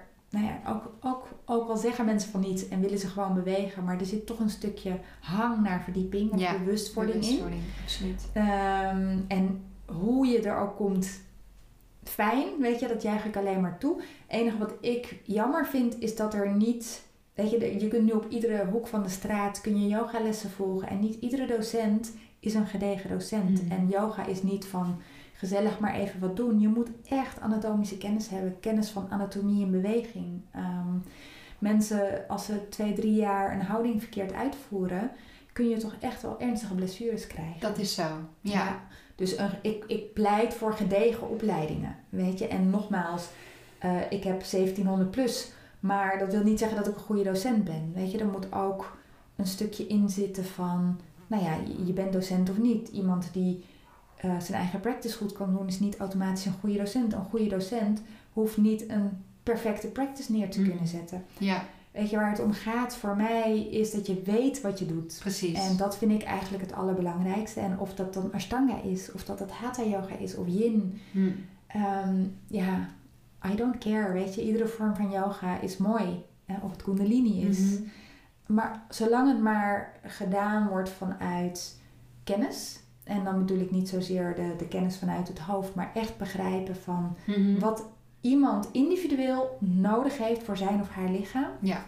ook al zeggen mensen van niet en willen ze gewoon bewegen. Maar er zit toch een stukje hang naar verdieping of bewustwording in. Absoluut. En hoe je er ook komt, fijn, weet je, dat juich ik alleen maar toe. Het enige wat ik jammer vind is dat er niet, weet je kunt nu op iedere hoek van de straat kun je yogalessen volgen en niet iedere docent is een gedegen docent. En yoga is niet van gezellig maar even wat doen. Je moet echt anatomische kennis hebben, kennis van anatomie en beweging. Mensen, als ze 2-3 jaar een houding verkeerd uitvoeren, kun je toch echt wel ernstige blessures krijgen. Dat is zo, ja. Dus ik pleit voor gedegen opleidingen, weet je. En nogmaals, ik heb 1700 plus, maar dat wil niet zeggen dat ik een goede docent ben. Weet je, er moet ook een stukje in zitten van, je bent docent of niet. Iemand die zijn eigen practice goed kan doen, is niet automatisch een goede docent. Een goede docent hoeft niet een perfecte practice neer te kunnen zetten. Ja. Weet je, waar het om gaat voor mij is dat je weet wat je doet. Precies. En dat vind ik eigenlijk het allerbelangrijkste. En of dat dan Ashtanga is, of dat het Hatha yoga is, of Yin. I don't care, weet je. Iedere vorm van yoga is mooi. Of het Kundalini is. Maar zolang het maar gedaan wordt vanuit kennis. En dan bedoel ik niet zozeer de kennis vanuit het hoofd, maar echt begrijpen van wat iemand individueel nodig heeft voor zijn of haar lichaam. Ja.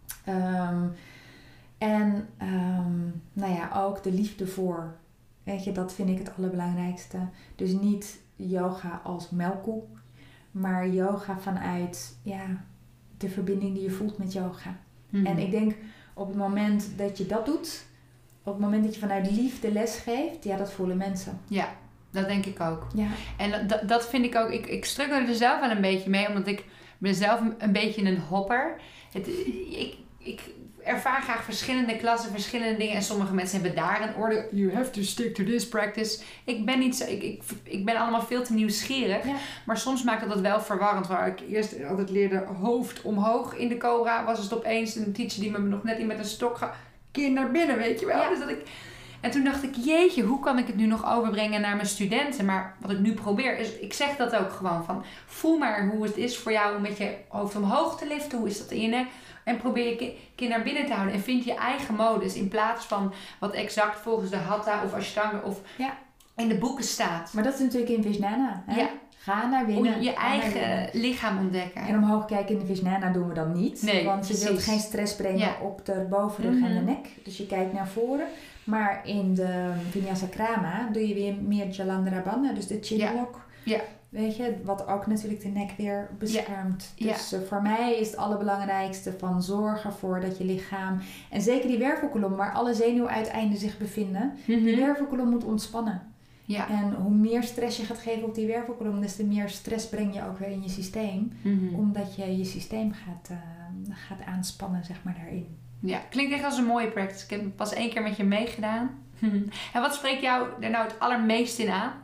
Ook de liefde voor. Weet je, dat vind ik het allerbelangrijkste. Dus niet yoga als melkkoe, maar yoga vanuit de verbinding die je voelt met yoga. En ik denk op het moment dat je dat doet, op het moment dat je vanuit liefde les geeft, dat voelen mensen. Ja. Dat denk ik ook. Ja. En dat vind ik ook. Ik struggle er zelf wel een beetje mee. Omdat ik ben zelf een beetje een hopper. Ik ervaar graag verschillende klassen, verschillende dingen. En sommige mensen hebben daar een oordeel. You have to stick to this practice. Ik ben niet zo. Ik ben allemaal veel te nieuwsgierig. Ja. Maar soms maakt dat wel verwarrend. Waar ik eerst altijd leerde hoofd omhoog in de cobra. Was het opeens een teacher die me nog net in met een stok keer naar binnen, weet je wel. Ja. Dus en toen dacht ik, jeetje, hoe kan ik het nu nog overbrengen naar mijn studenten? Maar wat ik nu probeer is, ik zeg dat ook gewoon van, voel maar hoe het is voor jou om met je hoofd omhoog te liften. Hoe is dat in je nek? En probeer je kind naar binnen te houden. En vind je eigen modus in plaats van wat exact volgens de Hatha of Ashtanga of in de boeken staat. Maar dat is natuurlijk in Vijnana. Hè? Ja. Ga naar binnen. Je eigen lichaam ontdekken. En omhoog kijken in de Vijsnana doen we dan niet. Nee, want je wilt precies. geen stress brengen op de bovenrug en de nek. Dus je kijkt naar voren. Maar in de Vinyasa Krama doe je weer meer Jalandhara, dus de chinlock. Ja. Weet je, wat ook natuurlijk de nek weer beschermt. Ja. Dus voor mij is het allerbelangrijkste van zorg ervoor dat je lichaam... En zeker die wervelkolom waar alle zenuwuiteinden zich bevinden. Die wervelkolom moet ontspannen. Ja. En hoe meer stress je gaat geven op die wervelkolom, des te meer stress breng je ook weer in je systeem. Omdat je systeem gaat aanspannen, zeg maar, daarin. Ja, klinkt echt als een mooie practice. Ik heb het pas 1 keer met je meegedaan. En wat spreekt jou er nou het allermeest in aan?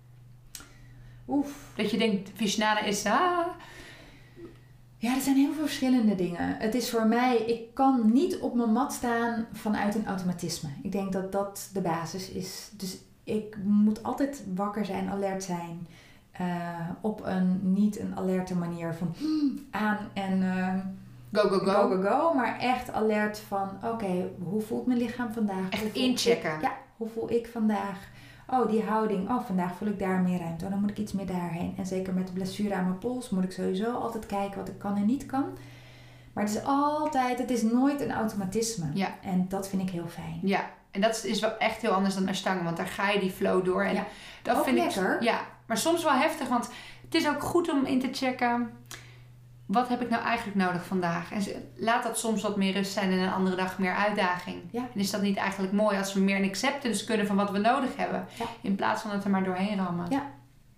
Dat je denkt, Vijsnana is... Ja, er zijn heel veel verschillende dingen. Het is voor mij, ik kan niet op mijn mat staan vanuit een automatisme. Ik denk dat dat de basis is. Dus ik moet altijd wakker zijn, alert zijn. Op niet een alerte manier van aan en go. Maar echt alert van, oké, hoe voelt mijn lichaam vandaag? Echt inchecken. Hoe voel ik vandaag? Oh, die houding. Oh, vandaag voel ik daar meer ruimte. Oh, dan moet ik iets meer daarheen. En zeker met de blessure aan mijn pols moet ik sowieso altijd kijken wat ik kan en niet kan. Maar het is nooit een automatisme. Ja. En dat vind ik heel fijn. Ja, en dat is wel echt heel anders dan Ashtanga, want daar ga je die flow door. En dat ook vind lekker. Ja, maar soms wel heftig, want het is ook goed om in te checken... Wat heb ik nou eigenlijk nodig vandaag? En laat dat soms wat meer rust zijn en een andere dag meer uitdaging. Ja. En is dat niet eigenlijk mooi als we meer een acceptance kunnen van wat we nodig hebben? Ja. In plaats van het er maar doorheen rammen. Ja.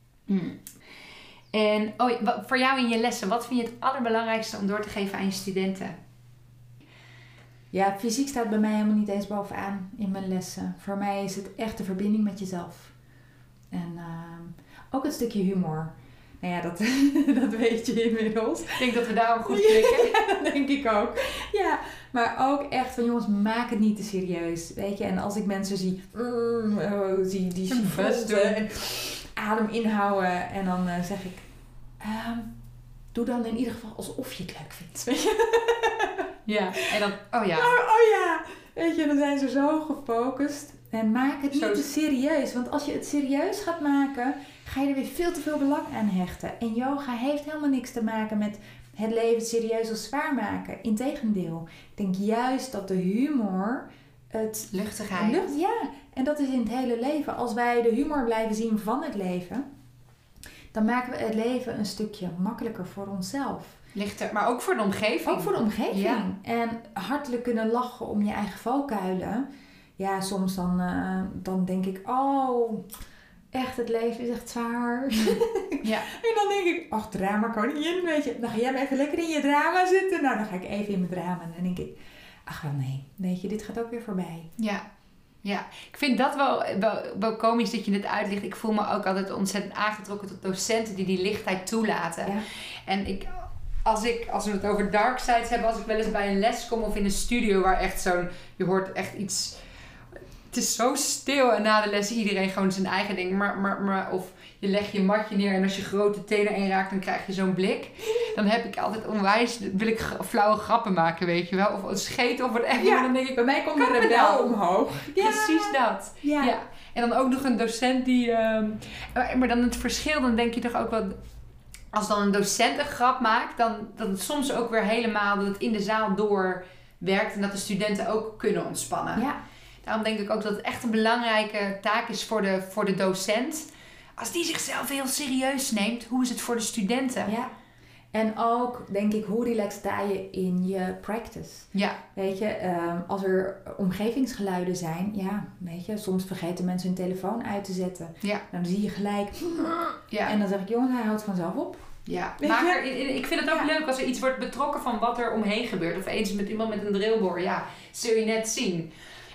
En voor jou in je lessen, wat vind je het allerbelangrijkste om door te geven aan je studenten? Ja, fysiek staat bij mij helemaal niet eens bovenaan in mijn lessen. Voor mij is het echt de verbinding met jezelf. En ook een stukje humor. Nou ja, dat weet je inmiddels. Ik denk dat we daarom goed klikken. Ja, dat denk ik ook. Ja, maar ook echt van jongens, maak het niet te serieus. Weet je, en als ik mensen zie die fronsen en adem inhouden. En dan zeg ik, doe dan in ieder geval alsof je het leuk vindt. Weet je? Ja, en dan, oh ja. Oh ja. Weet je, dan zijn ze zo gefocust. En maak het niet te serieus. Want als je het serieus gaat maken, ga je er weer veel te veel belang aan hechten. En yoga heeft helemaal niks te maken met het leven serieus of zwaar maken. Integendeel. Ik denk juist dat de humor... Luchtigheid. En dat is in het hele leven. Als wij de humor blijven zien van het leven, dan maken we het leven een stukje makkelijker voor onszelf. Lichter, maar ook voor de omgeving. Ook voor de omgeving. Ja. En hartelijk kunnen lachen om je eigen valkuilen. Ja, soms dan denk ik, oh, echt, het leven is echt zwaar. Ja. En dan denk ik, ach, drama koningin, weet je. Dan ga jij maar even lekker in je drama zitten. Nou, dan ga ik even in mijn drama. En dan denk ik, ach wel nee, weet je, dit gaat ook weer voorbij. Ja, ik vind dat wel komisch dat je dit uitlegt. Ik voel me ook altijd ontzettend aangetrokken tot docenten die lichtheid toelaten. Ja. En als we het over dark sides hebben, als ik wel eens bij een les kom of in een studio waar echt je hoort echt iets... Het is zo stil en na de les iedereen gewoon zijn eigen ding. Maar of je legt je matje neer en als je grote tenen inraakt, dan krijg je zo'n blik. Dan heb ik altijd wil ik flauwe grappen maken, weet je wel. Of het scheet of whatever. Ja, dan denk ik, bij mij komt de rebel omhoog. Ja. Precies dat. Ja. En dan ook nog een docent die... maar dan het verschil, dan denk je toch ook wel... Als dan een docent een grap maakt, dan dat het soms ook weer helemaal... dat het in de zaal doorwerkt en dat de studenten ook kunnen ontspannen. Ja. Daarom denk ik ook dat het echt een belangrijke taak is voor de docent. Als die zichzelf heel serieus neemt, hoe is het voor de studenten? Ja. En ook, denk ik, hoe relaxed sta je in je practice? Ja. Weet je, als er omgevingsgeluiden zijn, weet je, soms vergeten mensen hun telefoon uit te zetten. Ja. Dan zie je gelijk. Ja. En dan zeg ik, jongen, hij houdt vanzelf op. Ja, maar ik vind het ook leuk als er iets wordt betrokken van wat er omheen gebeurt. Of eens met iemand met een drillboor. Ja, zul je net zien.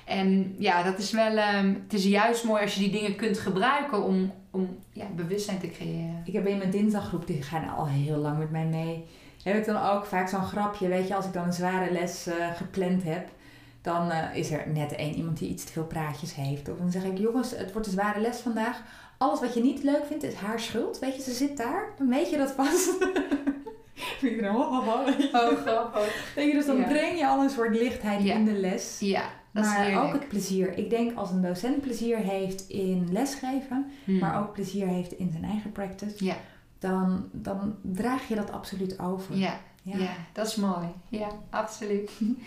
En ja, dat is wel... het is juist mooi als je die dingen kunt gebruiken om bewustzijn te creëren. Ik heb in mijn dinsdaggroep, die gaan al heel lang met mij mee. Heb ik dan ook vaak zo'n grapje, weet je, als ik dan een zware les gepland heb. Dan is er net iemand die iets te veel praatjes heeft. Of dan zeg ik, jongens, het wordt een zware les vandaag. Alles wat je niet leuk vindt, is haar schuld. Weet je, ze zit daar. Dan weet je dat vast. Weet je, grappig. Weet je, dus dan breng je al een soort lichtheid in de les. Ja, dat maar is heerlijk. ook het plezier. Ik denk als een docent plezier heeft in lesgeven, maar ook plezier heeft in zijn eigen practice, dan draag je dat absoluut over. Ja, dat is mooi. Ja, absoluut.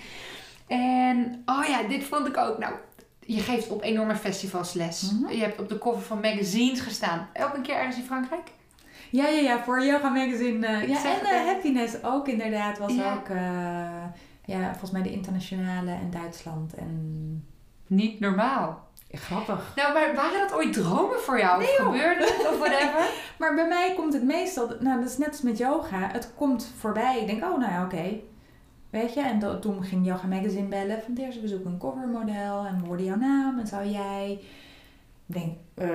En, dit vond ik ook. Nou, je geeft op enorme festivals les. Mm-hmm. Je hebt op de cover van magazines gestaan. Ook een keer ergens in Frankrijk? Ja, voor Yoga Magazine. En Happiness ook inderdaad. Was ook, volgens mij de internationale en Duitsland. En... Niet normaal. Grappig. Nou, maar waren dat ooit dromen voor jou? Nee, of gebeurde het of whatever? Maar bij mij komt het meestal... Nou, dat is net als met yoga. Het komt voorbij. Ik denk, oké. Weet je? En toen ging Yoga Magazine bellen. Van eerst, we zoeken een covermodel. En we hoorden jouw naam. En zou jij... Ik denk,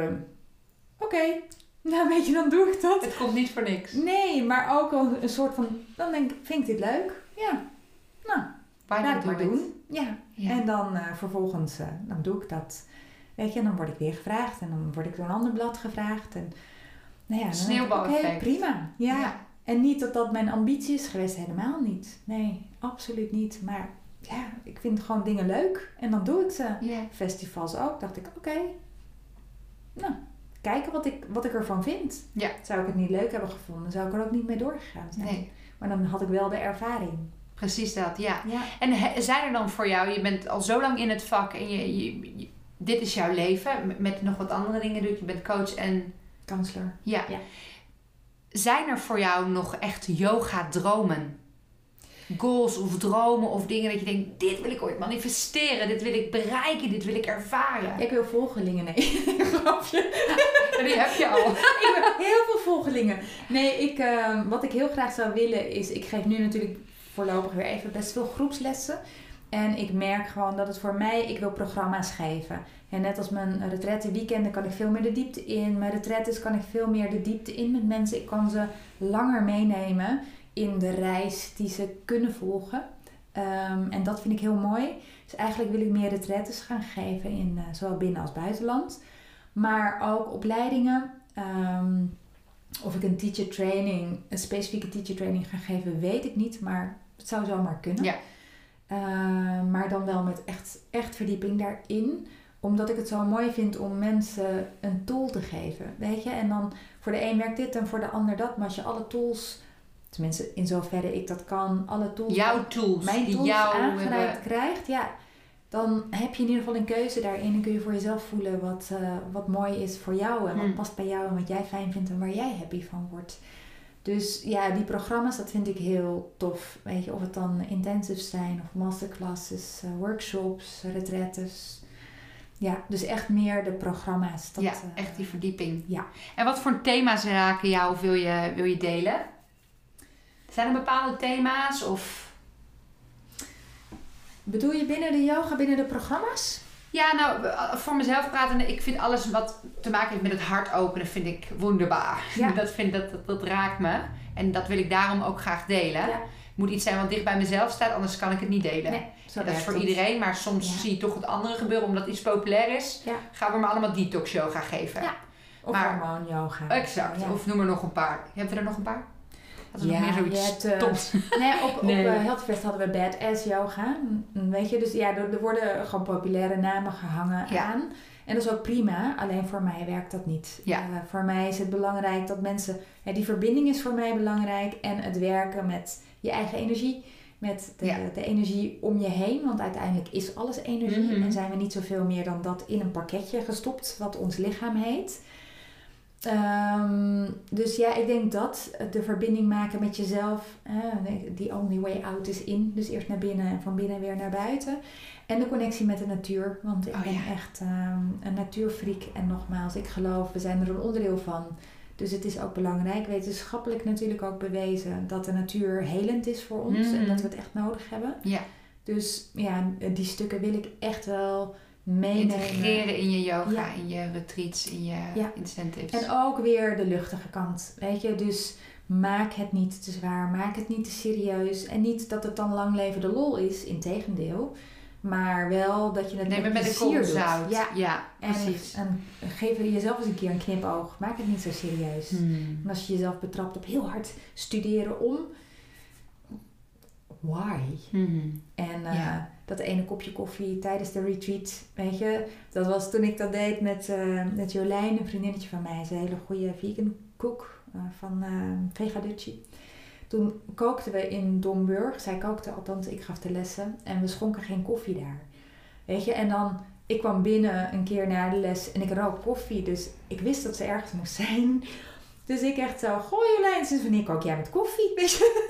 oké. Nou, weet je, dan doe ik dat. Het komt niet voor niks. Nee, maar ook wel een soort van... Dan denk ik, vind ik dit leuk? Ja. Nou, laat het maar doen. Ja. En dan vervolgens, dan doe ik dat. Weet je, en dan word ik weer gevraagd. En dan word ik door een ander blad gevraagd. En, nou ja, sneeuwbaleffect. Oké, prima. Ja. En niet dat mijn ambitie is geweest. Helemaal niet. Nee, absoluut niet. Maar ja, ik vind gewoon dingen leuk. En dan doe ik ze. Yeah. Festivals ook. Dacht ik, oké. Nou, kijken wat ik ervan vind. Ja. Zou ik het niet leuk hebben gevonden, zou ik er ook niet mee doorgegaan zijn. Nee. Maar dan had ik wel de ervaring. Precies dat, ja. En zijn er dan voor jou, je bent al zo lang in het vak en dit is jouw leven, met nog wat andere dingen doet. Je bent coach en... Counselor. Ja. Zijn er voor jou nog echt yoga-dromen? Goals of dromen of dingen dat je denkt, dit wil ik ooit manifesteren, dit wil ik bereiken, dit wil ik ervaren. Ik wil volgelingen, nee. Grapje. Die heb je al. Ik wil heel veel volgelingen. Nee, wat ik heel graag zou willen is, ik geef nu natuurlijk voorlopig weer even best veel groepslessen. En ik merk gewoon dat het voor mij, ik wil programma's geven. En net als mijn retraite weekenden kan ik veel meer de diepte in. Mijn retraites kan ik veel meer de diepte in met mensen. Ik kan ze langer meenemen in de reis die ze kunnen volgen. En dat vind ik heel mooi. Dus eigenlijk wil ik meer retraites gaan geven in zowel binnen als buitenland. Maar ook opleidingen. Of ik een specifieke teacher training ga geven, weet ik niet. Maar het zou zomaar kunnen. Ja. Maar dan wel met echt verdieping daarin. Omdat ik het zo mooi vind om mensen een tool te geven. Weet je? En dan voor de een werkt dit en voor de ander dat. Maar als je alle tools... Tenminste, in zoverre ik dat kan, alle tools... Jouw tools, mijn die tools jou aangereikt krijgt, dan heb je in ieder geval een keuze daarin. En kun je voor jezelf voelen wat mooi is voor jou. En wat past bij jou en wat jij fijn vindt en waar jij happy van wordt. Dus ja, die programma's, dat vind ik heel tof. Weet je, of het dan intensives zijn of masterclasses, workshops, retraites. Ja, dus echt meer de programma's. Dat, echt die verdieping. Ja. En wat voor thema's raken jou of wil je delen? Zijn er bepaalde thema's of... Bedoel je binnen de yoga, binnen de programma's? Ja, nou, voor mezelf praten, ik vind alles wat te maken heeft met het hart openen, vind ik wonderbaar. Ja. Dat raakt me. En dat wil ik daarom ook graag delen. Ja. Het moet iets zijn wat dicht bij mezelf staat, anders kan ik het niet delen. Nee, dat is voor iedereen, maar soms zie je toch het andere gebeuren, omdat iets populair is. Ja. Gaan we maar allemaal detox yoga geven. Ja. Of hormoon yoga. Exact, of noem er nog een paar. Hebben we er nog een paar? Dat is nog meer zoiets tops. Op Healthfest hadden we Badass yoga. Weet je, dus ja, er worden gewoon populaire namen gehangen aan. En dat is ook prima, alleen voor mij werkt dat niet. Ja. Voor mij is het belangrijk dat mensen... die verbinding is voor mij belangrijk. En het werken met je eigen energie. Met de energie om je heen. Want uiteindelijk is alles energie. Mm-hmm. En zijn we niet zoveel meer dan dat in een pakketje gestopt. Wat ons lichaam heet. Dus ja, ik denk dat de verbinding maken met jezelf, the only way out is in. Dus eerst naar binnen en van binnen weer naar buiten. En de connectie met de natuur, want ik ben echt een natuurfreak. En nogmaals, ik geloof, we zijn er een onderdeel van. Dus het is ook belangrijk, wetenschappelijk natuurlijk ook bewezen, dat de natuur helend is voor ons. En dat we het echt nodig hebben. Ja. Dus ja, die stukken wil ik echt wel... meenemen. Integreren in je yoga, in je retreats, in je incentives. En ook weer de luchtige kant, weet je. Dus maak het niet te zwaar, maak het niet te serieus. En niet dat het dan lang leven de lol is, integendeel. Maar wel dat je het met plezier doet. Ja, precies. En geef jezelf eens een keer een knipoog. Maak het niet zo serieus. En als je jezelf betrapt op heel hard studeren om... Why? Mm-hmm. En dat ene kopje koffie tijdens de retreat, weet je, dat was toen ik dat deed met Jolijn, een vriendinnetje van mij. Ze is een hele goede vegan Cook van Vegaducci. Toen kookten we in Domburg. Zij kookte althans, ik gaf de lessen. En we schonken geen koffie daar. Weet je, en dan... Ik kwam binnen een keer na de les en ik rook koffie. Dus ik wist dat ze ergens moest zijn. Dus ik echt zo, goh Jolijn, sinds wanneer kook jij met koffie? Weet je?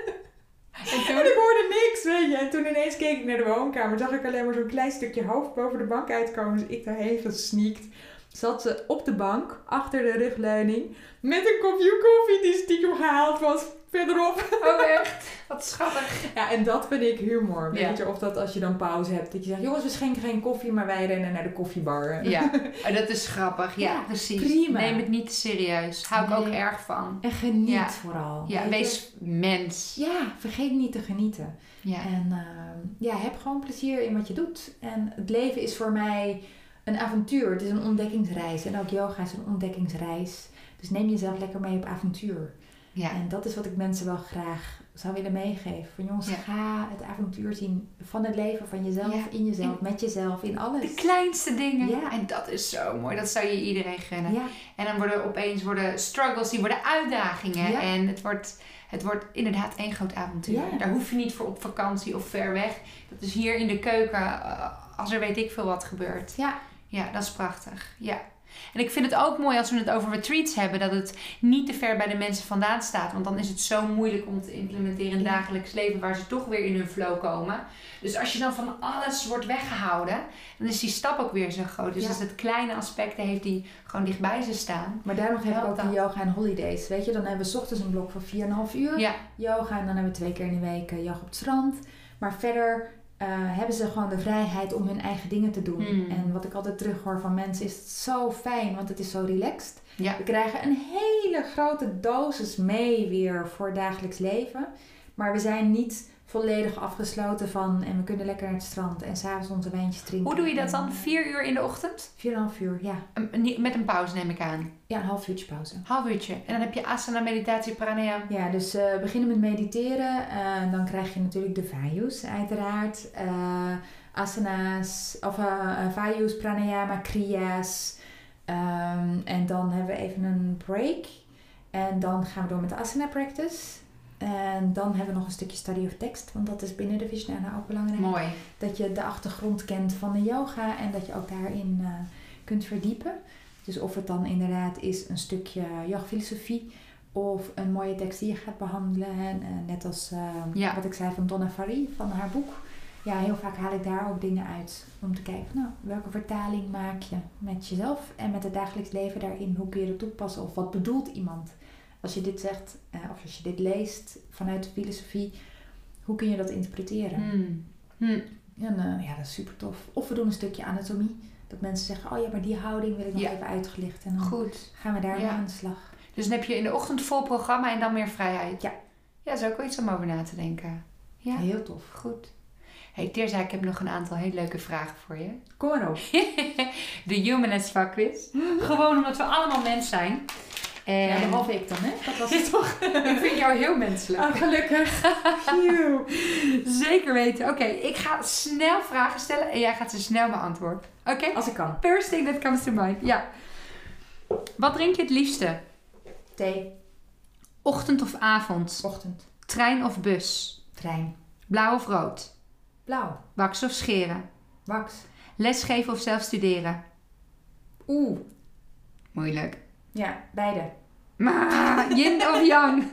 En ik hoorde niks, weet je. En toen ineens keek ik naar de woonkamer. Zag ik alleen maar zo'n klein stukje hoofd boven de bank uitkomen. Dus ik daarheen gesneakt. Zat ze op de bank, achter de rugleuning. Met een kopje koffie die stiekem gehaald was. Verderop. Oh echt? Wat schattig. Ja, en dat vind ik humor. Ja. Weet je, of dat als je dan pauze hebt. Dat je zegt, jongens, we schenken geen koffie, maar wij rennen naar de koffiebar. Ja, dat is grappig. Ja, Ja, precies. prima. Neem het niet te serieus. Hou ik ook Nee. erg van. En geniet Ja. vooral. Ja, weet wees mens. je? Ja, vergeet niet te genieten. Ja. En heb gewoon plezier in wat je doet. En het leven is voor mij een avontuur. Het is een ontdekkingsreis. En ook yoga is een ontdekkingsreis. Dus neem jezelf lekker mee op avontuur. Ja. En dat is wat ik mensen wel graag zou willen meegeven. Van jongens, Ja. ga het avontuur zien van het leven, van jezelf, Ja. in jezelf, met jezelf, in alles. De kleinste dingen. Ja. En dat is zo mooi. Dat zou je iedereen gunnen. Ja, En dan worden struggles, die worden uitdagingen. Ja. En het wordt inderdaad één groot avontuur. Ja. Daar hoef je niet voor op vakantie of ver weg. Dat is hier in de keuken, als er weet ik veel wat gebeurt. ja. Ja, dat is prachtig. Ja. En ik vind het ook mooi als we het over retreats hebben, dat het niet te ver bij de mensen vandaan staat. Want dan is het zo moeilijk om te implementeren in het Ja. dagelijks leven, waar ze toch weer in hun flow komen. Dus als je dan van alles wordt weggehouden, dan is die stap ook weer zo groot. Dus Ja. als het kleine aspecten heeft die gewoon dichtbij ze staan. Maar daarom geef ik Helpt ook dat. die yoga en holidays. Weet je, dan hebben we 's ochtends een blok van 4,5 uur Ja, yoga. En dan hebben we 2 keer in de week yoga op het strand. Maar verder hebben ze gewoon de vrijheid om hun eigen dingen te doen. Hmm. En wat ik altijd terughoor van mensen is het zo fijn, want het is zo relaxed. ja. We krijgen een hele grote dosis mee weer voor het dagelijks leven. Maar we zijn niet volledig afgesloten van en we kunnen lekker naar het strand en 's avonds onze wijntjes drinken. Hoe doe je dat dan? En, 4 uur in de ochtend? 4,5 uur, ja. Met een pauze neem ik aan. Ja, een half uurtje pauze. Half uurtje. En dan heb je asana, meditatie, pranayama. Ja, dus beginnen met mediteren. Dan krijg je natuurlijk de vayus uiteraard. Asana's, of vayus, pranayama, kriya's. En dan hebben we even een break. En dan gaan we door met de asana practice. En dan hebben we nog een stukje study of text. Want dat is binnen de Vijnana ook belangrijk. Mooi. Dat je de achtergrond kent van de yoga. En dat je ook daarin kunt verdiepen. Dus of het dan inderdaad is een stukje yoga-filosofie. Of een mooie tekst die je gaat behandelen. En net als Ja. wat ik zei van Donna Farhi van haar boek. Ja, heel vaak haal ik daar ook dingen uit. Om te kijken, nou, welke vertaling maak je met jezelf en met het dagelijks leven daarin? Hoe kun je dat toepassen? Of wat bedoelt iemand? Als je dit zegt, of als je dit leest vanuit de filosofie, hoe kun je dat interpreteren? En ja, dat is super tof. Of we doen een stukje anatomie. Dat mensen zeggen, oh ja, maar die houding wil ik nog Ja. even uitgelicht. En dan Goed. gaan we daar Ja. aan de slag. Dus dan heb je in de ochtend vol programma en dan meer vrijheid. Ja. Ja, dat is ook wel iets om over na te denken. Ja, Heel tof. goed. Hey Teerza, ik heb nog een aantal hele leuke vragen voor je. Kom maar op. De Humanist vakquiz. Gewoon omdat we allemaal mens zijn. En Ja, behalve ik dan, hè? Dat was het toch? ik vind jou heel menselijk. Oh, gelukkig. Phew. Zeker weten. Oké, ik ga snel vragen stellen en jij gaat ze snel beantwoorden. Oké? Als ik kan. First thing that comes to mind. Ja. Wat drink je het liefste? Thee. Ochtend of avond? Ochtend. Trein of bus? Trein. Blauw of rood? Blauw. Wax of scheren? Wax. Lesgeven of zelf studeren? Oeh. Moeilijk. Ja, beide. Maar yin of yang?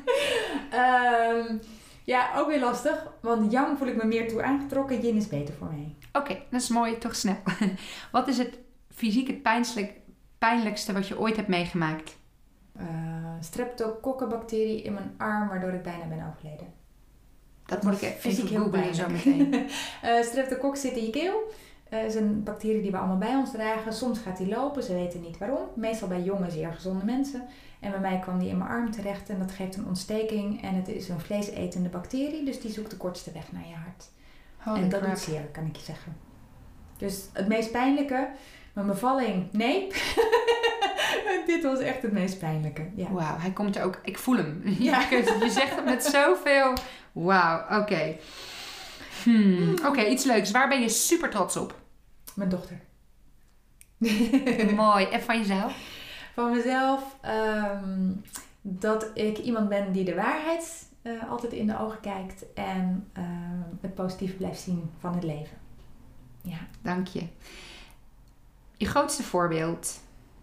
Ja, ook weer lastig. Want yang voel ik me meer toe aangetrokken. Yin is beter voor mij. Oké, dat is mooi. Toch snel. Wat is het fysiek het pijnlijkste wat je ooit hebt meegemaakt? Streptokokkenbacterie in mijn arm, waardoor ik bijna ben overleden. Dat moet ik even Fysiek heel googlen zo pijnlijk. meteen. Streptokok zit in je keel. Is een bacterie die we allemaal bij ons dragen. Soms gaat die lopen, ze weten niet waarom. Meestal bij jonge, zeer gezonde mensen. En bij mij kwam die in mijn arm terecht en dat geeft een ontsteking. En het is een vleesetende bacterie, dus die zoekt de kortste weg naar je hart. Holy en dat crap. doet zeer, kan ik je zeggen. Dus het meest pijnlijke, mijn bevalling, nee. Dit was echt het meest pijnlijke. Ja. Wauw, hij komt er ook. Ik voel hem. Ja. Je zegt het met zoveel. Wauw, oké. Oké, iets leuks. Waar ben je super trots op? Mijn dochter. Mooi. En van jezelf? van mezelf dat ik iemand ben die de waarheid altijd in de ogen kijkt en het positieve blijft zien van het leven. Ja. Dank je. Je grootste voorbeeld?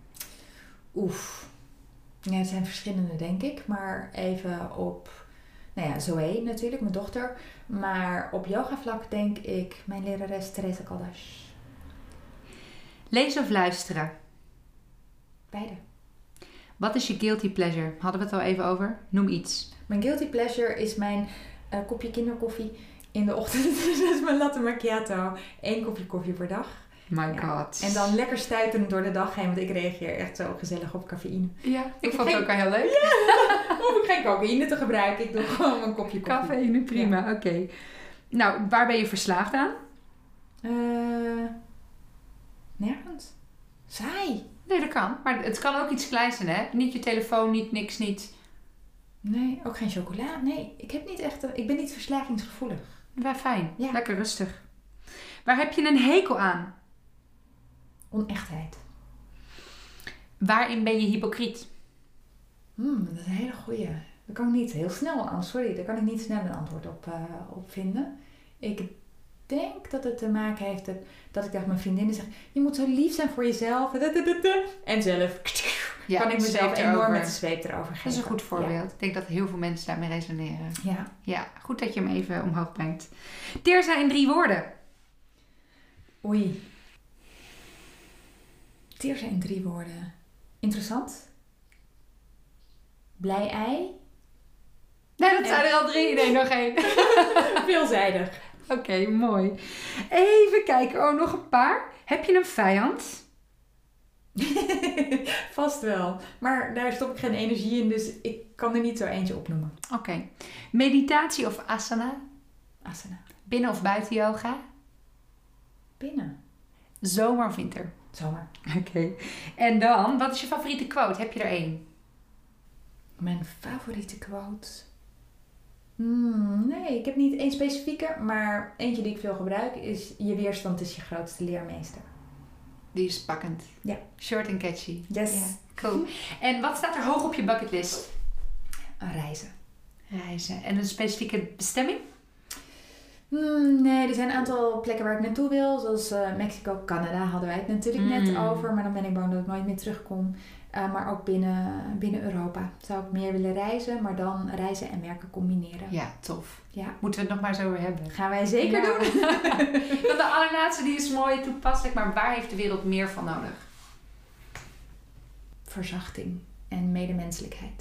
Ja, er zijn verschillende, denk ik. Maar even op... Zoe natuurlijk, mijn dochter. Maar op yogavlak denk ik mijn lerares Teresa Caldas. Lezen of luisteren? Beide. Wat is je guilty pleasure? Hadden we het al even over? Noem iets. Mijn guilty pleasure is mijn kopje kinderkoffie in de ochtend. Dus mijn latte macchiato. 1 kopje koffie per dag. My god. En dan lekker stuitend door de dag heen. Want ik reageer echt zo gezellig op cafeïne. Ja, ik vond het ook wel heel leuk. Ja, hoef ik geen cocaïne te gebruiken. Ik doe gewoon een kopje koffie. Cafeïne, prima. Ja. Oké. Nou, waar ben je verslaafd aan? Nergens. Saai. Nee, dat kan. Maar het kan ook iets kleins zijn, hè? Niet je telefoon, niks niet. Nee, ook geen chocola. Nee, ik ben niet verslavingsgevoelig. Wel fijn. Ja. Lekker rustig. Waar heb je een hekel aan? Onechtheid. Waarin ben je hypocriet? Dat is een hele goeie. Daar kan ik niet heel snel daar kan ik niet snel een antwoord op vinden. Ik denk dat het te maken heeft dat ik tegen mijn vriendinnen zeg, je moet zo lief zijn voor jezelf. En zelf kan ik mezelf enorm met de zweep erover geven. Dat is een goed voorbeeld. Ja. Ik denk dat heel veel mensen daarmee resoneren. Ja. Ja, goed dat je hem even omhoog brengt. Teersa in 3 woorden. Oei. Teersa in 3 woorden. Interessant. Blij ei. Nee, dat zijn er al 3. Nee, nog 1. Veelzijdig. Oké, mooi. Even kijken. Nog een paar. Heb je een vijand? Vast wel. Maar daar stop ik geen energie in, dus ik kan er niet zo eentje opnoemen. Oké. Meditatie of asana? Asana. Binnen of buiten yoga? Binnen. Zomer of winter? Zomer. Oké. En dan, wat is je favoriete quote? Heb je er 1? Mijn favoriete quote? Nee, ik heb niet één specifieke, maar eentje die ik veel gebruik is: je weerstand is je grootste leermeester. Die is pakkend. Ja. Short and catchy. Yes. Ja, cool. En wat staat er hoog op je bucketlist? Reizen. Reizen. En een specifieke bestemming? Nee, er zijn een aantal plekken waar ik naartoe wil. Zoals Mexico, Canada hadden wij het natuurlijk net over. Maar dan ben ik bang dat ik nooit meer terugkom. Maar ook binnen Europa zou ik meer willen reizen. Maar dan reizen en werken combineren. Ja, tof. Ja. Moeten we het nog maar zo over hebben. Gaan wij zeker doen. Dan de allerlaatste, die is mooi toepasselijk. Maar waar heeft de wereld meer van nodig? Verzachting en medemenselijkheid.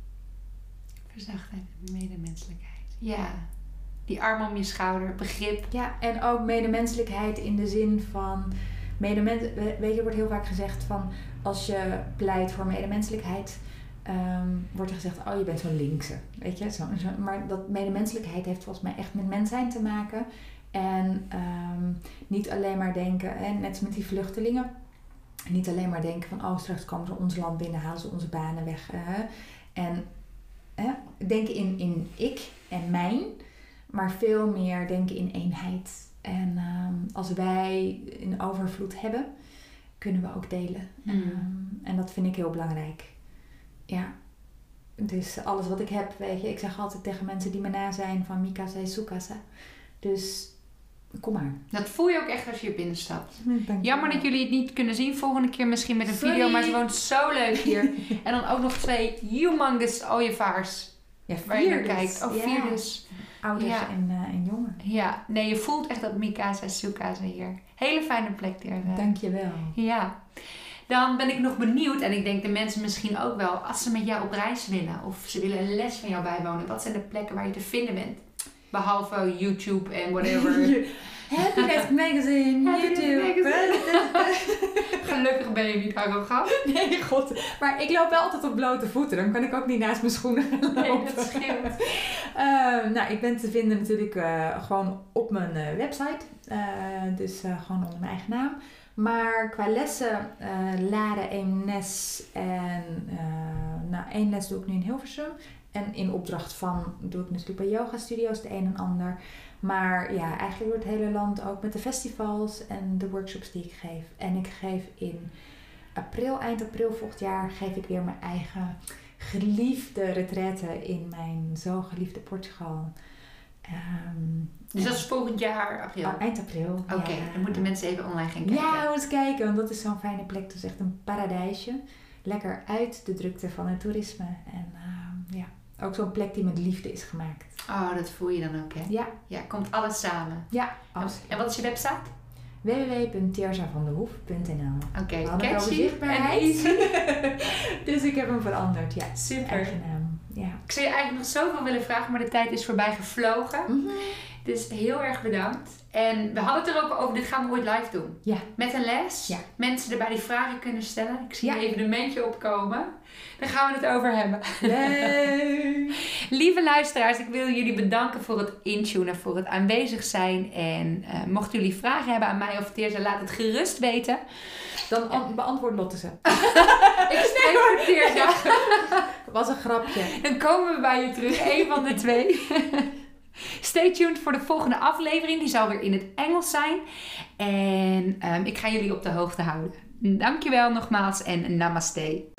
Verzachting en medemenselijkheid. Ja. Die arm om je schouder, begrip. Ja, en ook medemenselijkheid in de zin van... Weet je, er wordt heel vaak gezegd van... Als je pleit voor medemenselijkheid... wordt er gezegd, oh, je bent zo'n linkse. Weet je, maar dat medemenselijkheid heeft volgens mij echt met mens zijn te maken. En niet alleen maar denken... net als met die vluchtelingen... Niet alleen maar denken van... Oh, straks komen ze ons land binnen, halen ze onze banen weg. En denken in ik en mijn... Maar veel meer denken in eenheid. En als wij in overvloed hebben, kunnen we ook delen. En dat vind ik heel belangrijk. Ja. Dus alles wat ik heb, weet je. Ik zeg altijd tegen mensen die me na zijn van Mikasa is Sukasa. Dus kom maar. Dat voel je ook echt als je hier binnenstapt. Jammer dat jullie het niet kunnen zien. Volgende keer misschien met een video. Maar ze woont zo leuk hier. En dan ook nog 2 humongous ooievaars. Ja, 4 waar je naar kijkt. Oh, 4 dus. Ouders en jongen. Ja, nee, je voelt echt dat Mikasa Sukasa hier. Hele fijne plek hier. Dankjewel. Ja. Dan ben ik nog benieuwd, en ik denk de mensen misschien ook wel, als ze met jou op reis willen of ze willen een les van jou bijwonen, wat zijn de plekken waar je te vinden bent? Behalve YouTube en whatever. Happiness Magazine, YouTube. Gelukkig ben je niet arrogant. Nee, god. Maar ik loop wel altijd op blote voeten. Dan kan ik ook niet naast mijn schoenen gaan lopen. Nee, dat scheelt. Ik ben te vinden natuurlijk gewoon op mijn website. Dus gewoon onder mijn eigen naam. Maar qua lessen, Laren 1 les en 1 les doe ik nu in Hilversum. En in opdracht van doe ik natuurlijk bij yoga studio's de een en ander. Maar ja, eigenlijk door het hele land ook met de festivals en de workshops die ik geef. En ik geef in eind april volgend jaar geef ik weer mijn eigen geliefde retraite in mijn zo geliefde Portugal. Dus dat is volgend jaar april? Eind april. Oké, dan moeten mensen even online gaan kijken. Ja, eens kijken, want dat is zo'n fijne plek. Het is echt een paradijsje. Lekker uit de drukte van het toerisme. En ook zo'n plek die met liefde is gemaakt. Oh, dat voel je dan ook, hè? Ja. Ja, komt alles samen. Ja, absoluut. En wat is je website? www.teerzavandehoef.nl. Oké, catchy en easy. Dus ik heb hem veranderd, ja. Super. Eigen naam, ja. Ik zou je eigenlijk nog zoveel willen vragen, maar de tijd is voorbij gevlogen. Mm-hmm. Dus heel erg bedankt. En we hadden het er ook over, dit gaan we ooit live doen. Ja. Met een les. Ja. Mensen erbij die vragen kunnen stellen. Ik zie Ja. een evenementje opkomen. Daar gaan we het over hebben. Leuk! Lieve luisteraars, ik wil jullie bedanken voor het intunen, voor het aanwezig zijn. En mochten jullie vragen hebben aan mij of Teerza, laat het gerust weten. Dan beantwoord Lotte ze. Ik spreek voor Teerza. Was een grapje. Dan komen we bij je terug, één van de twee. Stay tuned voor de volgende aflevering. Die zal weer in het Engels zijn. En ik ga jullie op de hoogte houden. Dankjewel nogmaals en namaste.